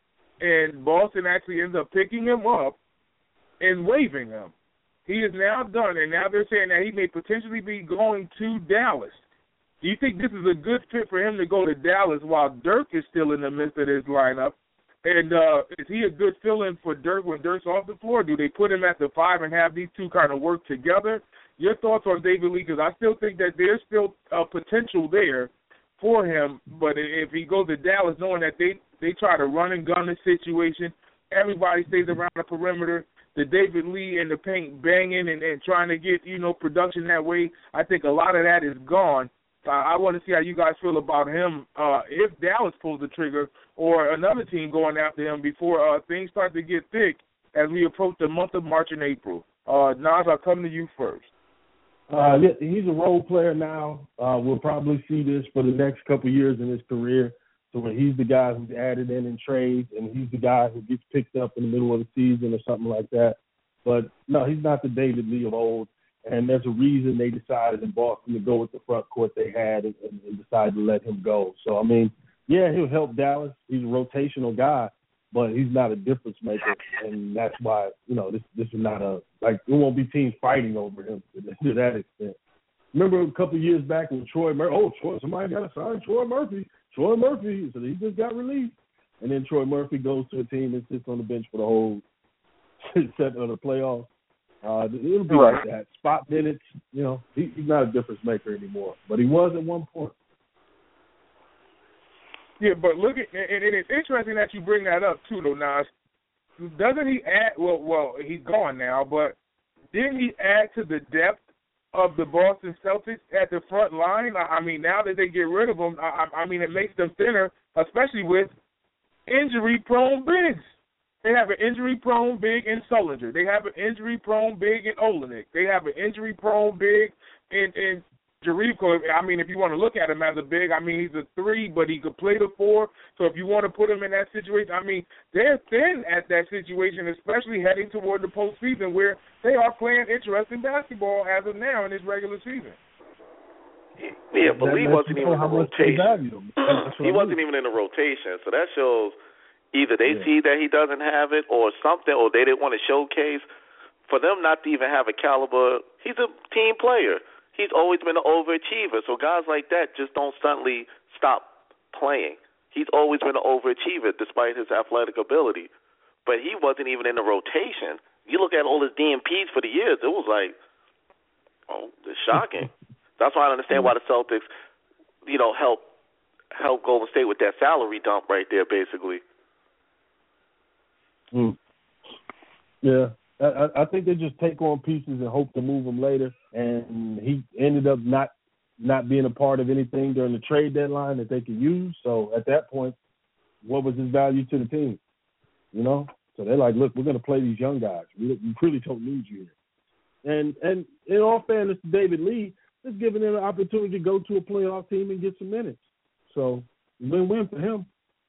and Boston actually ends up picking him up and waiving him. He is now done, and now they're saying that he may potentially be going to Dallas. Do you think this is a good fit for him to go to Dallas while Dirk is still in the midst of his lineup? And uh, is he a good fill-in for Dirk when Dirk's off the floor? Do they put him at the five and have these two kind of work together? Your thoughts on David Lee? Because I still think that there's still uh, potential there for him. But if he goes to Dallas, knowing that they, they try to run and gun the situation, everybody stays around the perimeter, the David Lee in the paint banging and, and trying to get, you know, production that way, I think a lot of that is gone. Uh, I want to see how you guys feel about him uh, if Dallas pulls the trigger or another team going after him before uh, things start to get thick as we approach the month of March and April. Uh, Nas, I'll come to you first. Uh, he's a role player now. Uh, we'll probably see this for the next couple of years in his career. So when he's the guy who's added in in trades and he's the guy who gets picked up in the middle of the season or something like that. But, no, he's not the David Lee of old. And there's a reason they decided in Boston to go with the front court they had and, and, and decided to let him go. So, I mean, yeah, he'll help Dallas. He's a rotational guy, but he's not a difference maker. And that's why, you know, this this is not a – like, there won't be teams fighting over him to, to that extent. Remember a couple of years back when Troy Murphy – oh, Troy, somebody got to sign Troy Murphy. Troy Murphy. So he just got released. And then Troy Murphy goes to a team and sits on the bench for the whole set of the playoffs. Uh, it'll be right. Like that. Spot minutes, you know, he, he's not a difference maker anymore, but he was at one point. Yeah, but look at, and it is interesting that you bring that up too, though, Nas. Doesn't he add? Well, well, he's gone now, but didn't he add to the depth of the Boston Celtics at the front line? I, I mean, now that they get rid of him, I, I mean, it makes them thinner, especially with injury-prone bigs. They have an injury-prone big in Sullinger. They have an injury-prone big in Olenek. They have an injury-prone big in, in Jerebko, I mean, if you want to look at him as a big, I mean, he's a three, but he could play the four. So if you want to put him in that situation, I mean, they're thin at that situation, especially heading toward the postseason where they are playing interesting basketball as of now in this regular season. Yeah, but Lee wasn't even in the rotation. He wasn't even in the rotation, so that shows either they yeah. see that he doesn't have it or something, or they didn't want to showcase. For them not to even have a caliber, he's a team player. He's always been an overachiever, so guys like that just don't suddenly stop playing. He's always been an overachiever despite his athletic ability. But he wasn't even in the rotation. You look at all his D M Ps for the years, it was like, oh, it's shocking. That's why I understand why the Celtics, you know, help help Golden State with that salary dump right there, basically. Mm. Yeah. I, I think they just take on pieces and hope to move them later. And he ended up not not being a part of anything during the trade deadline that they could use. So at that point, what was his value to the team? You know? So they're like, look, we're going to play these young guys. We, we really don't need you here. And and in all fairness to David Lee, it's giving him an opportunity to go to a playoff team and get some minutes. So win-win for him.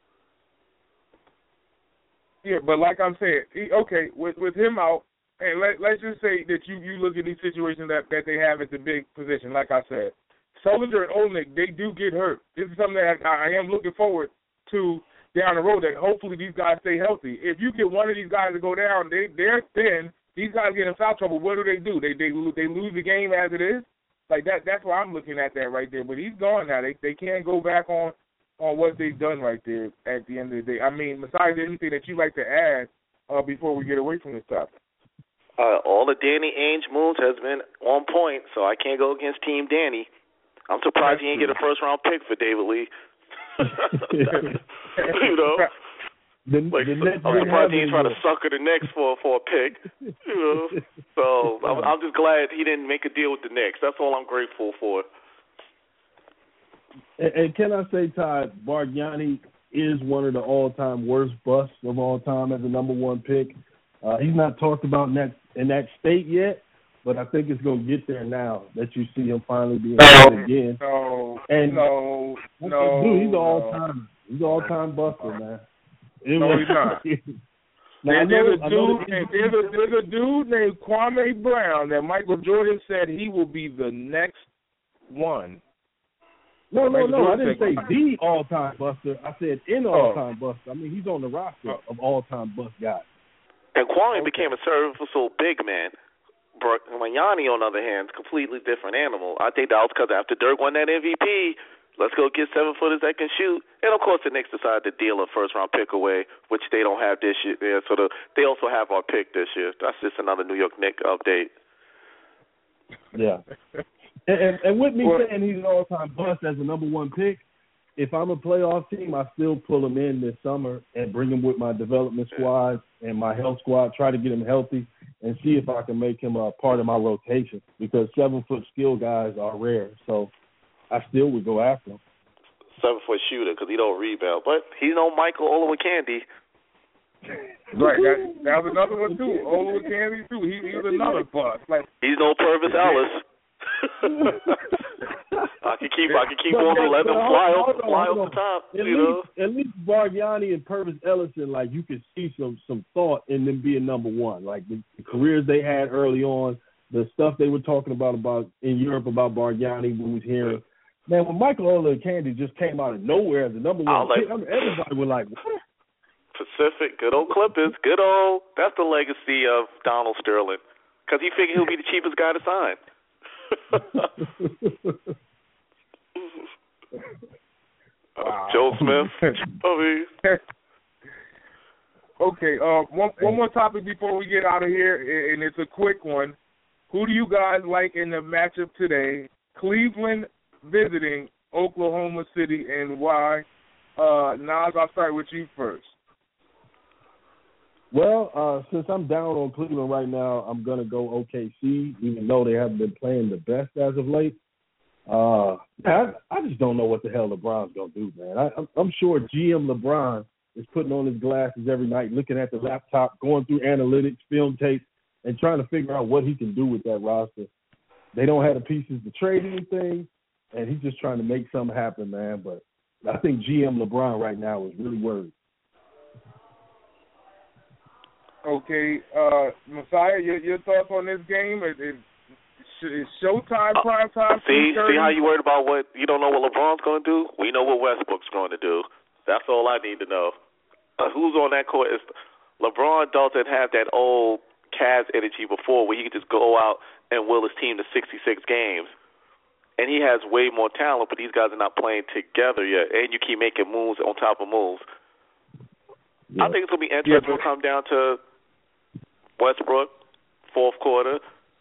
Yeah, but like I'm saying, he, okay, with with him out, and let, let's just say that you, you look at these situations that, that they have at the big position, like I said. Sullinger and Olenek, they do get hurt. This is something that I, I am looking forward to down the road, that hopefully these guys stay healthy. If you get one of these guys to go down, they, they're thin, these guys get in foul trouble, what do they do? They they they lose the game as it is? Like, that. that's why I'm looking at that right there. But he's gone now. They, they can't go back on on what they've done right there at the end of the day. I mean, besides anything that you like to add uh, before we get away from this topic. Uh, all the Danny Ainge moves has been on point, so I can't go against Team Danny. I'm surprised That's he didn't true. get a first-round pick for David Lee. You know? The, like, the Nets I'm surprised he didn't try to sucker the Knicks for, for a pick. You know? So I'm, I'm just glad he didn't make a deal with the Knicks. That's all I'm grateful for. And, and can I say, Todd, Bargnani is one of the all-time worst busts of all time as a number one pick. Uh, he's not talked about in that in that state yet, but I think it's going to get there now that you see him finally being no, again. No, and no, no. Dude, he's an all-time, he's an all-time buster, man. It no, was, he's not. now, there's, know, a dude, there's, a, there's a dude named Kwame Brown that Michael Jordan said he will be the next one. No, no, no. I didn't say the all-time buster. I said in all-time oh. buster. I mean, he's on the roster oh. of all-time bust guys. And Kwame okay. became a serviceable big man. Bargnani, on the other hand, is a completely different animal. I think that was because after Dirk won that M V P, let's go get seven-footers that can shoot. And, of course, the Knicks decided to deal a first-round pick away, which they don't have this year. So the, they also have our pick this year. That's just another New York Knicks update. Yeah. And, and, and with me well, saying he's an all-time bust as a number one pick, if I'm a playoff team, I still pull him in this summer and bring him with my development squad and my health squad, try to get him healthy and see if I can make him a part of my rotation because seven-foot skill guys are rare. So I still would go after him. Seven-foot shooter because he don't rebound. But he's no Michael Olowokandi. Right, that, that was another one, too. Olowokandi, too. He, he was another bust. Like, he's no Purvis Ellis. I can keep I can keep but, on and let them fly off fly off the top. At you least, know? At least Bargnani and Purvis Ellison, like you could see some some thought in them being number one. Like the, the careers they had early on, the stuff they were talking about about in Europe about Bargnani when we was hearing. Man, when Michael Olowokandi just came out of nowhere as the number one like, pick, I mean, everybody was like, what? Pacific, good old Clippers, good old. That's the legacy of Donald Sterling because he figured he'll be the cheapest guy to sign. Wow. Joe Smith. I mean. Okay, uh, one one more topic before we get out of here, and it's a quick one. Who do you guys like in the matchup today? Cleveland visiting Oklahoma City, and why? Uh, Nas, I'll start with you first. Well, uh, since I'm down on Cleveland right now, I'm going to go O K C, even though they haven't been playing the best as of late. Uh, I, I just don't know what the hell LeBron's going to do, man. I, I'm, I'm sure G M LeBron is putting on his glasses every night, looking at the laptop, going through analytics, film tape, and trying to figure out what he can do with that roster. they don't have the pieces to trade anything, and he's just trying to make something happen, man. But I think G M LeBron right now is really worried. Okay, uh, Messiah, your, your thoughts on this game? Is, is, is Showtime prime time? See, see how you worried about what you don't know what LeBron's going to do? We know what Westbrook's going to do. That's all I need to know. Uh, who's on that court? Is LeBron doesn't have that old Cavs energy before, where he could just go out and will his team to sixty-six games. And he has way more talent, but these guys are not playing together yet. And you keep making moves on top of moves. Yeah. I think it's going to be interesting. Yeah, but- It'll come down to Westbrook, fourth quarter,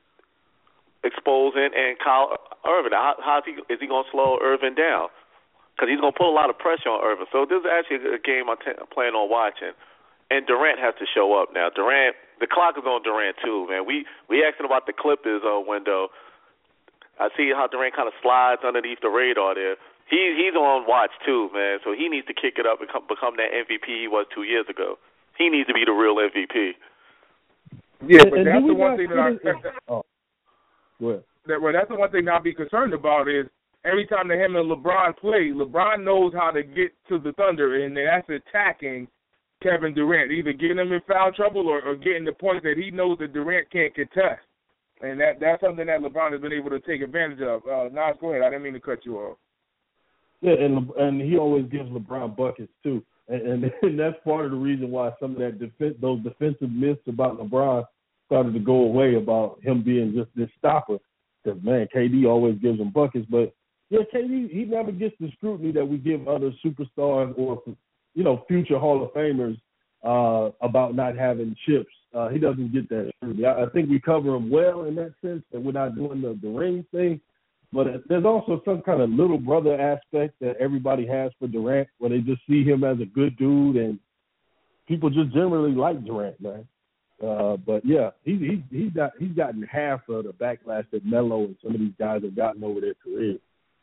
exposing, and Kyle Irving. How, how's he, is he going to slow Irving down? Because he's going to put a lot of pressure on Irving. So this is actually a game I'm t- planning on watching. And Durant has to show up now. Durant, the clock is on Durant too, man. We we asking about the Clippers uh, window. I see how Durant kind of slides underneath the radar there. He he's on watch too, man. So he needs to kick it up and come, become that M V P he was two years ago. He needs to be the real M V P. Yeah, but and that's the one thing that I oh. that, well, that's the one thing I'll be concerned about is every time that him and LeBron play, LeBron knows how to get to the Thunder, and that's attacking Kevin Durant, either getting him in foul trouble or, or getting the points that he knows that Durant can't contest. And that that's something that LeBron has been able to take advantage of. Uh, Nas, go ahead. I didn't mean to cut you off. Yeah, and and he always gives LeBron buckets too. And, and that's part of the reason why some of that defense, those defensive myths about LeBron started to go away about him being just this stopper. Because, man, K D always gives him buckets. But, yeah, K D, he never gets the scrutiny that we give other superstars or, you know, future Hall of Famers uh, about not having chips. Uh, he doesn't get that scrutiny. I, I think we cover him well in that sense, that we're not doing the, the ring thing. But there's also some kind of little brother aspect that everybody has for Durant, where they just see him as a good dude, and people just generally like Durant, man. Uh, but yeah, he's he's he's got he's gotten half of the backlash that Melo and some of these guys have gotten over their careers.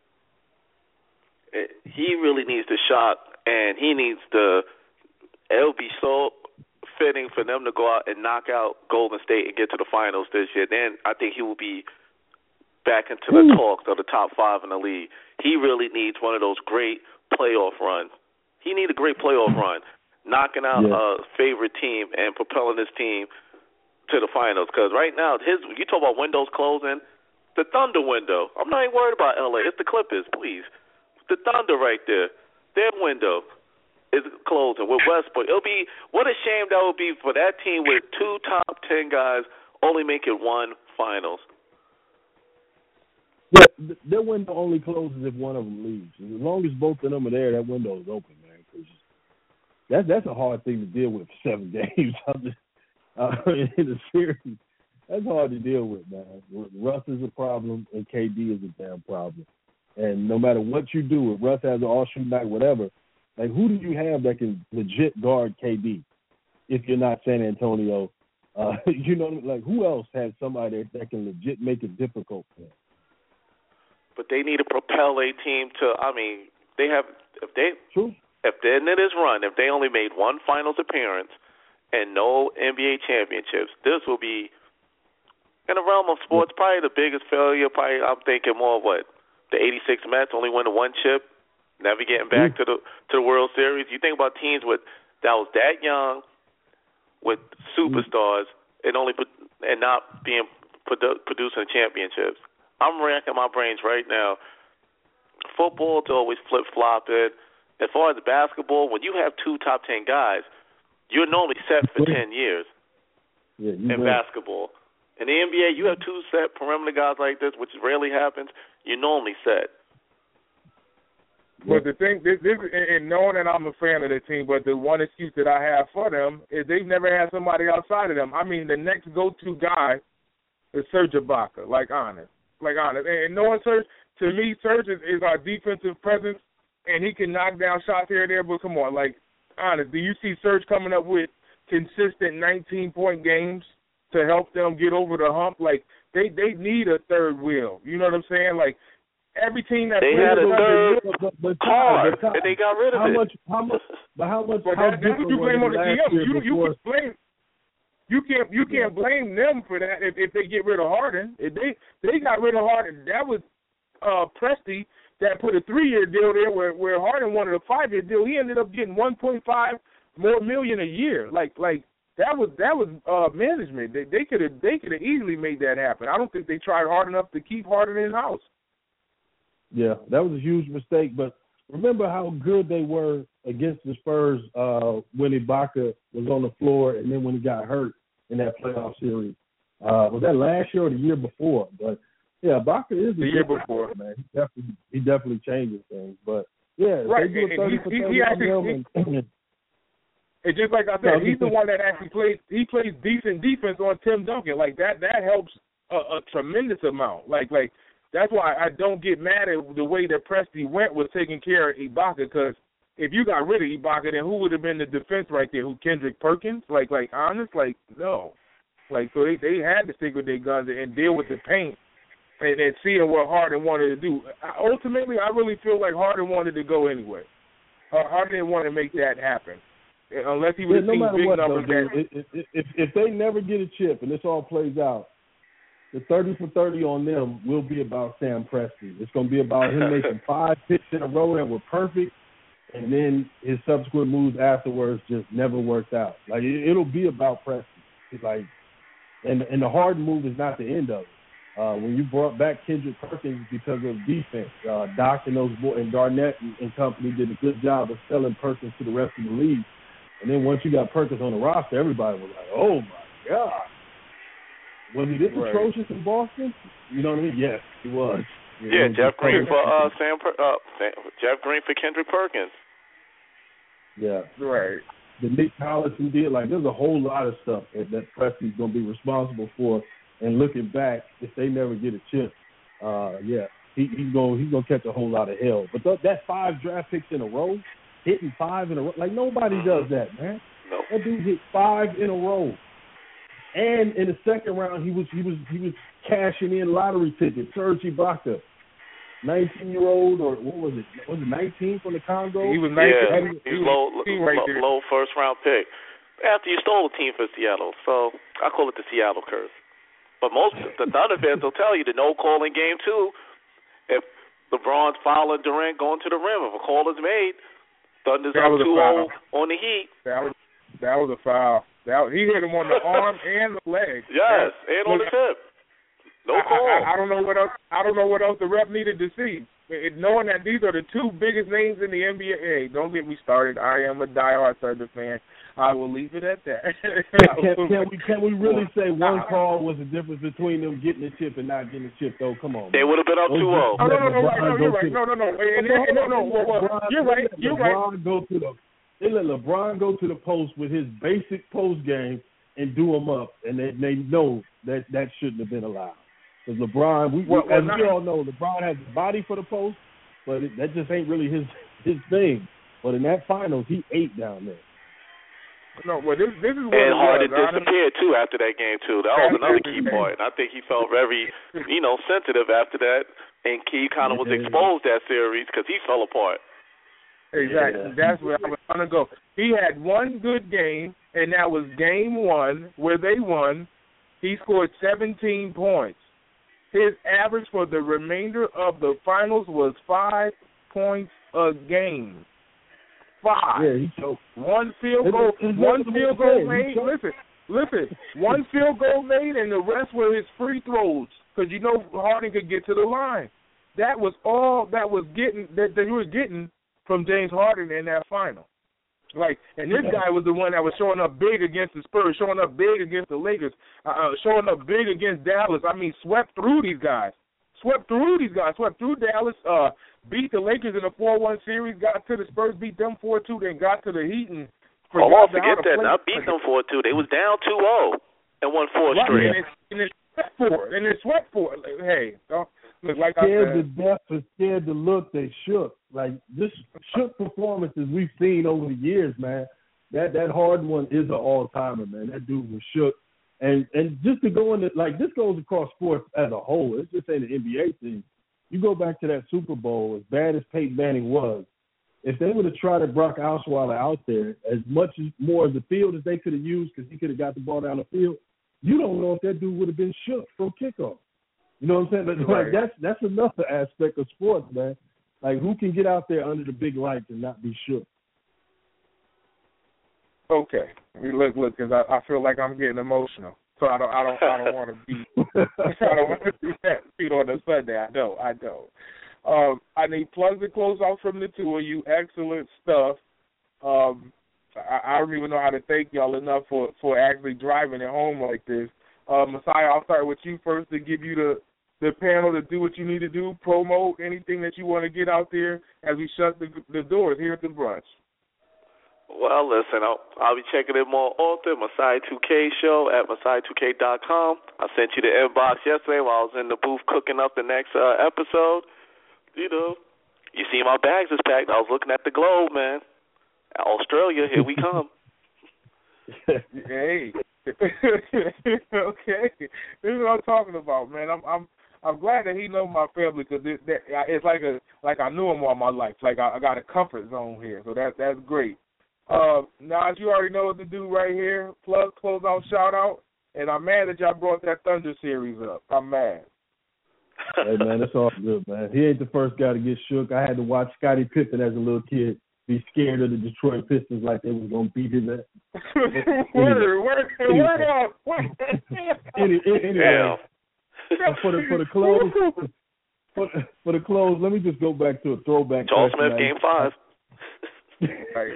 He really needs to shock, and he needs to. It'll be so fitting for them to go out and knock out Golden State and get to the finals this year. Then I think he will be back into the talks of the top five in the league. He really needs one of those great playoff runs. He needs a great playoff run, knocking out yeah. a favorite team and propelling his team to the finals. Because right now, his you talk about windows closing, the Thunder window. I'm not even worried about L A. It's the Clippers, please. The Thunder right there, their window is closing with Westbrook. It'll be what a shame that would be for that team with two top ten guys only making one finals. Yeah, their window only closes if one of them leaves. As long as both of them are there, that window is open, man. Cause that's that's a hard thing to deal with for seven games. I'm just, uh, in a series, that's hard to deal with, man. Russ is a problem, and K D is a damn problem. And no matter what you do, if Russ has an all-shoot night, whatever, like who do you have that can legit guard K D if you're not San Antonio? Uh, you know, like who else has somebody that can legit make it difficult for them? But they need to propel a team to. I mean, they have if they True. if they're in this run, if they only made one finals appearance and no N B A championships, this will be in the realm of sports probably the biggest failure. Probably I'm thinking more of what the eighty-six Mets only won the one chip, never getting back to the to the World Series. You think about teams with that was that young with superstars and only and not being produ- producing championships. I'm racking my brains right now. Football is always flip-flopping. As far as basketball, when you have two top ten guys, you're normally set for ten years yeah, in right. basketball. In the N B A, you have two set perimeter guys like this, which rarely happens. You're normally set. But the thing, this, this, and knowing that I'm a fan of the team, but the one excuse that I have for them is they've never had somebody outside of them. I mean, the next go-to guy is Serge Ibaka, like honest. Like, honest. And knowing Serge, to me, Serge is, is our defensive presence, and he can knock down shots here and there, but come on, like, honest, do you see Serge coming up with consistent nineteen-point games to help them get over the hump? Like, they, they need a third wheel. You know what I'm saying? Like, every team that they had a third but, but, but card, and they got rid of how it. Much, how much, but how much? But how that, that's what you blame on the G M. You, you can blame. You can't you can't blame them for that if, if they get rid of Harden. If they they got rid of Harden, that was uh, Presti that put a three year deal there where, where Harden wanted a five year deal. He ended up getting one point five more million a year. Like like that was that was uh, management. They they could have they could have easily made that happen. I don't think they tried hard enough to keep Harden in house. Yeah, that was a huge mistake. But remember how good they were against the Spurs uh, when Ibaka was on the floor and then when he got hurt in that playoff series. Uh, was that last year or the year before? But, yeah, Ibaka is the year before. Man. He definitely, he definitely changes things. But, yeah, right. they do a thirty for thirty on him. And, and just like I said, he's the one that actually plays – he plays decent defense on Tim Duncan. Like, that that helps a, a tremendous amount. Like, like that's why I don't get mad at the way that Presti went with taking care of Ibaka, because if you got rid of Ibaka, then who would have been the defense right there? Who, Kendrick Perkins? Like, like honest? Like, no. Like, so they, they had to stick with their guns and deal with the paint and, and seeing what Harden wanted to do. Ultimately, I really feel like Harden wanted to go anyway. Uh, Harden didn't want to make that happen. Unless he was yeah, no seeing matter big what, numbers. though, dude, if, if, if, if they never get a chip and this all plays out, the thirty for thirty on them will be about Sam Presti. It's going to be about him making five picks in a row that were perfect, and then his subsequent moves afterwards just never worked out. Like, it, it'll be about Presti. It's like, and and the Harden move is not the end of it. Uh, when you brought back Kendrick Perkins because of defense, uh, Doc and those boys and Garnett and, and company did a good job of selling Perkins to the rest of the league. And then once you got Perkins on the roster, everybody was like, "Oh my God, was he this right. atrocious in Boston?" You know what I mean? Yes, he was. You yeah, know, Jeff Green for uh, Sam. Per- uh, Sam, Jeff Green for Kendrick Perkins. Yeah, right. The Nick Collison did, like, there's a whole lot of stuff that, that Presti's going to be responsible for. And looking back, if they never get a chip, uh, yeah, he, he's going he's going to catch a whole lot of hell. But th- that five draft picks in a row, hitting five in a row, like nobody does that, man. No. That dude hit five in a row. And in the second round, he was he was he was cashing in lottery tickets. Serge Ibaka, nineteen-year-old, or what was it? Was it nineteen from the Congo? He was nineteen. Yeah, he was low, right low, low first round pick. After you stole a team for Seattle, so I call it the Seattle curse. But most the Thunder fans will tell you the no call in game two. If LeBron's fouling Durant going to the rim, if a call is made, Thunder's up two oh on the Heat. That was that was a foul. That he hit him on the arm and the leg. Yes, and on the hip. No call. I, I, I don't know what else. I don't know what else the ref needed to see. It, knowing that these are the two biggest names in the N B A. Hey, don't get me started. I am a diehard Thunder fan. I will leave it at that. can, can we can we really say one call was the difference between them getting the chip and not getting the chip, though? Come on. They would have been up two oh. Oh, no, no, no, right, no, you're right. No, no, no. And, and, no, no, well, well, you're right. You're right. LeBron go to the, they let LeBron go to the post with his basic post game and do him up, and they, they know that that shouldn't have been allowed. Because LeBron, we, well, well, as we all know, LeBron has the body for the post, but it, that just ain't really his his thing. But in that finals, he ate down there. No, well, this this is what and Harden was, disappeared too after that game too. That was another key point. I think he felt very, you know, sensitive after that, and he kind of was exposed that series because he fell apart. Exactly. Yeah. That's where I was gonna go. He had one good game, and that was game one where they won. He scored seventeen points. His average for the remainder of the finals was five points a game. Five. Yeah, he choked. One field goal. It's, it's one field goal made. Listen, listen. One field goal made, and the rest were his free throws. Because you know Harden could get to the line. That was all that was getting that they were getting from James Harden in that final. Like, and this guy was the one that was showing up big against the Spurs, showing up big against the Lakers, uh, showing up big against Dallas. I mean, swept through these guys. Swept through these guys. Swept through Dallas, uh, beat the Lakers in a four one series, got to the Spurs, beat them four two, then got to the Heat. And oh, I'll forget that. Not beat them four two. They was down two oh and won four right, straight. And, and it swept four. And it swept four. Hey, don't, look, like scared I said. to death and scared to look, they shook. Like, this shook performances we've seen over the years, man. That that Harden one is an all-timer, man. That dude was shook. And and just to go into, like, this goes across sports as a whole. It's just ain't an N B A thing. You go back to that Super Bowl, as bad as Peyton Manning was, if they would have tried to Brock Osweiler out there as much as more of the field as they could have used because he could have got the ball down the field, you don't know if that dude would have been shook from kickoff. You know what I'm saying? But, right. like, that's that's another aspect of sports, man. Like, who can get out there under the big lights and not be shook? Okay, look, look, because I, I feel like I'm getting emotional, so I don't, I don't, I don't want to be, I don't want to be that beat on a Sunday. I don't, I don't. Um, I need plugs and close out from the two of you. Excellent stuff. Um, I, I don't even know how to thank y'all enough for, for actually driving it home like this. Uh, Messiah, I'll start with you first to give you the, the panel to do what you need to do, promote anything that you want to get out there as we shut the, the doors here at the brunch. Well, listen, I'll, I'll be checking it more often. Messiah two K show at Messiah two K dot com. I sent you the inbox yesterday while I was in the booth cooking up the next uh, episode. You know, you see my bags is packed. I was looking at the globe, man. Australia, here we come. Hey, okay, this is what I'm talking about, man. I'm I'm I'm glad that he knows my family because it, it's like a like I knew him all my life. Like I, I got a comfort zone here, so that that's great. Uh, now, as you already know what to do right here, plug, close out, shout out, and I'm mad that y'all brought that Thunder series up. I'm mad. Hey, man, it's all good, man. He ain't the first guy to get shook. I had to watch Scottie Pippen as a little kid be scared of the Detroit Pistons like they was going to beat his ass. Word, word, word up. Anyway, anyway for, the, for the close, for, for the close, let me just go back to a throwback. Charles Smith, game five. Right.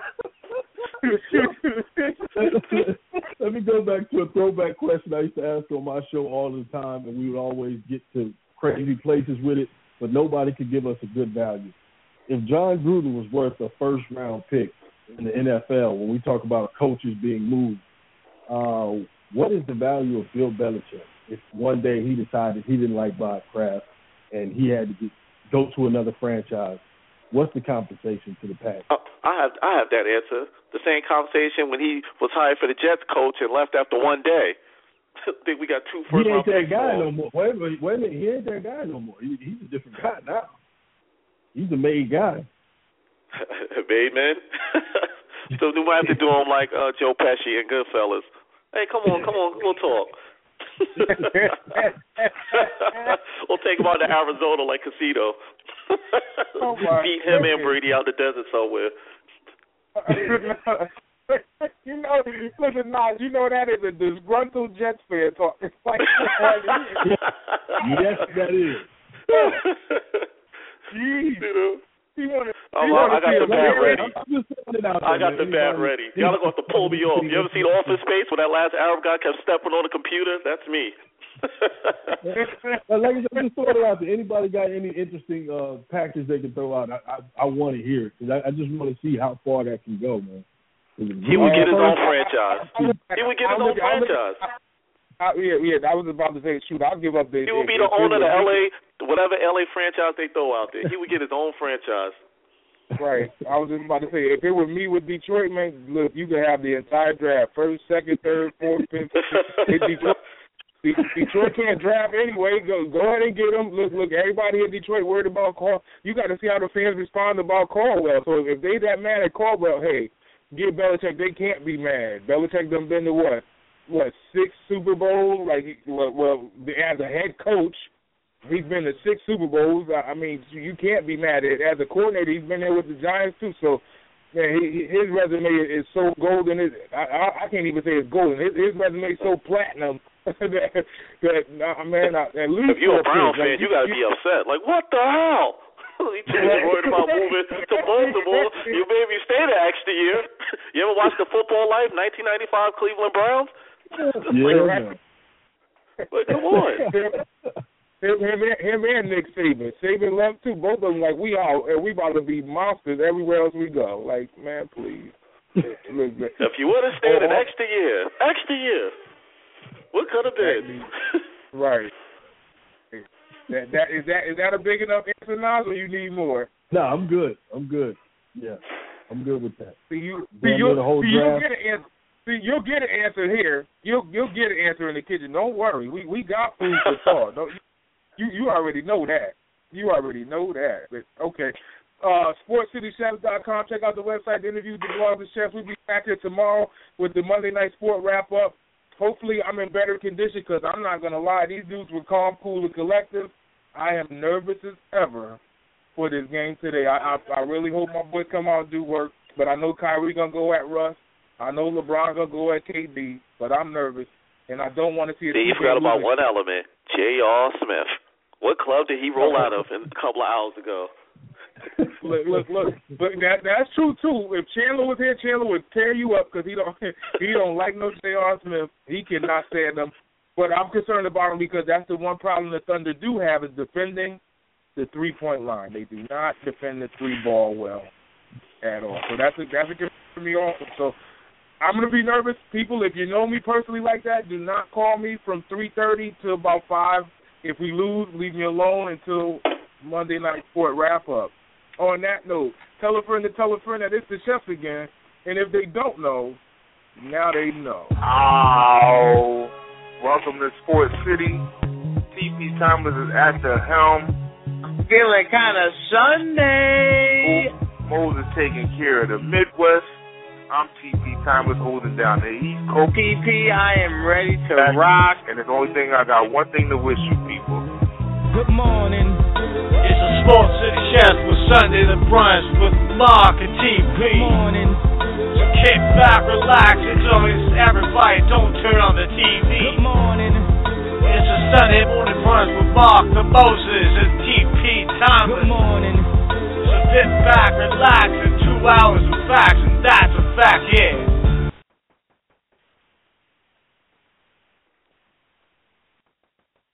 Let me go back to a throwback question I used to ask on my show all the time, and we would always get to crazy places with it, but nobody could give us a good value. If John Gruden was worth a first-round pick in the N F L, when we talk about coaches being moved, uh, what is the value of Bill Belichick if one day he decided he didn't like Bob Kraft and he had to get, go to another franchise? What's the compensation to the Packers? Uh, I have I have that answer. The same conversation when he was hired for the Jets coach and left after one day. I think we got two first round picks. He ain't that guy no more. Wait a minute, wait a minute. He ain't that guy no more. He, he's a different guy now. He's a made guy. Made man. So we might have to do him like uh, Joe Pesci and Goodfellas. Hey, come on, come on, we'll talk. We'll take him out to Arizona like Casino. Oh beat him and Brady out the desert somewhere. You know, listen, Nas, you know that is a disgruntled Jets fan talk. It's like, yes, that is. Jeez. You know? You wanna, oh, you well, wanna I got the bat ready. There, I got man. the bat ready. Y'all are going to pull me off. You ever seen Office Space when that last Arab guy kept stepping on the computer? That's me. Like I said, just throw it out there. Anybody got any interesting uh, package they can throw out? I I, I want to hear it because I, I just want to see how far that can go, man. He would get his own franchise. He would get his own franchise. I, yeah, yeah, I was about to say, shoot, I'll give up the... He would be the owner of the L A, whatever L A franchise they throw out there. He would get his own franchise. Right. I was just about to say, if it was me with Detroit, man, look, you could have the entire draft. First, second, third, fourth, fifth. Detroit, Detroit can't draft anyway. Go go ahead and get them. Look, look, everybody in Detroit worried about Caldwell. You got to see how the fans respond about Caldwell. So if they that mad at Caldwell, hey, give Belichick, they can't be mad. Belichick done been to what? What, six Super Bowls? Like, well, well, as a head coach, he's been to six Super Bowls. I mean, you can't be mad at it. As a coordinator, he's been there with the Giants, too. So, man, he, his resume is so golden. It, I, I can't even say it's golden. His, his resume is so platinum that, that uh, man, at least... If you're a Brown fan, like, you got to be upset. Like, what the hell? He too worried about moving to Baltimore. You made me stay there extra year. You ever watch The Football Life, nineteen ninety-five Cleveland Browns? Yeah. But come on. Him, him, him and Nick Saban. Saban left too. Both of them like we all, and we about to be monsters everywhere else we go. Like, man, please. If you would have stayed oh, an extra year, extra year, what could have been? Right. That that is that is that a big enough answer now, or you need more? No, I'm good. I'm good. Yeah, I'm good with that. See you. See, you'll, see you'll get an answer. See, you'll get an answer here. You'll you'll get an answer in the kitchen. Don't worry. We we got food for thought. Don't you? You already know that. You already know that. But, okay. Uh, sports city chefs dot com. Check out the website, the interviews, the blogs, the chefs. We'll be back here tomorrow with the Monday Night Sport wrap-up. Hopefully I'm in better condition because I'm not going to lie. These dudes were calm, cool, and collective. I am nervous as ever for this game today. I, I I really hope my boys come out and do work, but I know Kyrie going to go at Russ. I know LeBron going to go at K D, but I'm nervous, and I don't want to see a You forgot about one element, J R. Smith. What club did he roll out of a couple of hours ago? look, look, look. But that that's true too. If Chandler was here, Chandler would tear you up because he don't he don't like no J R. Smith. He cannot stand them. But I'm concerned about him because that's the one problem the Thunder do have is defending the three point line. They do not defend the three ball well at all. So that's a that's a concern for me also. So I'm gonna be nervous. People, if you know me personally like that, do not call me from three thirty to about five. If we lose, leave me alone until Monday Night Sport wrap up. On that note, tell a friend to tell a friend that it's the chefs again, and if they don't know, now they know. Oh, welcome to Sports City. T P Thomas is at the helm. Feeling kind of Sunday. Moses taking care of the Midwest. I'm T P Thomas holding down the East Coast. T P, I am ready to That's, rock. And the only thing I got one thing to wish you people. Good morning. It's a Sports City Chefs with Sunday the Brunch with Mark and T P. Good morning. So kick back, relax, enjoy everybody. Don't turn on the T V. Good morning. It's a Sunday morning brunch with Mark the Moses and T P Thomas. Good morning. So sit back, relax, in two hours of facts, and that's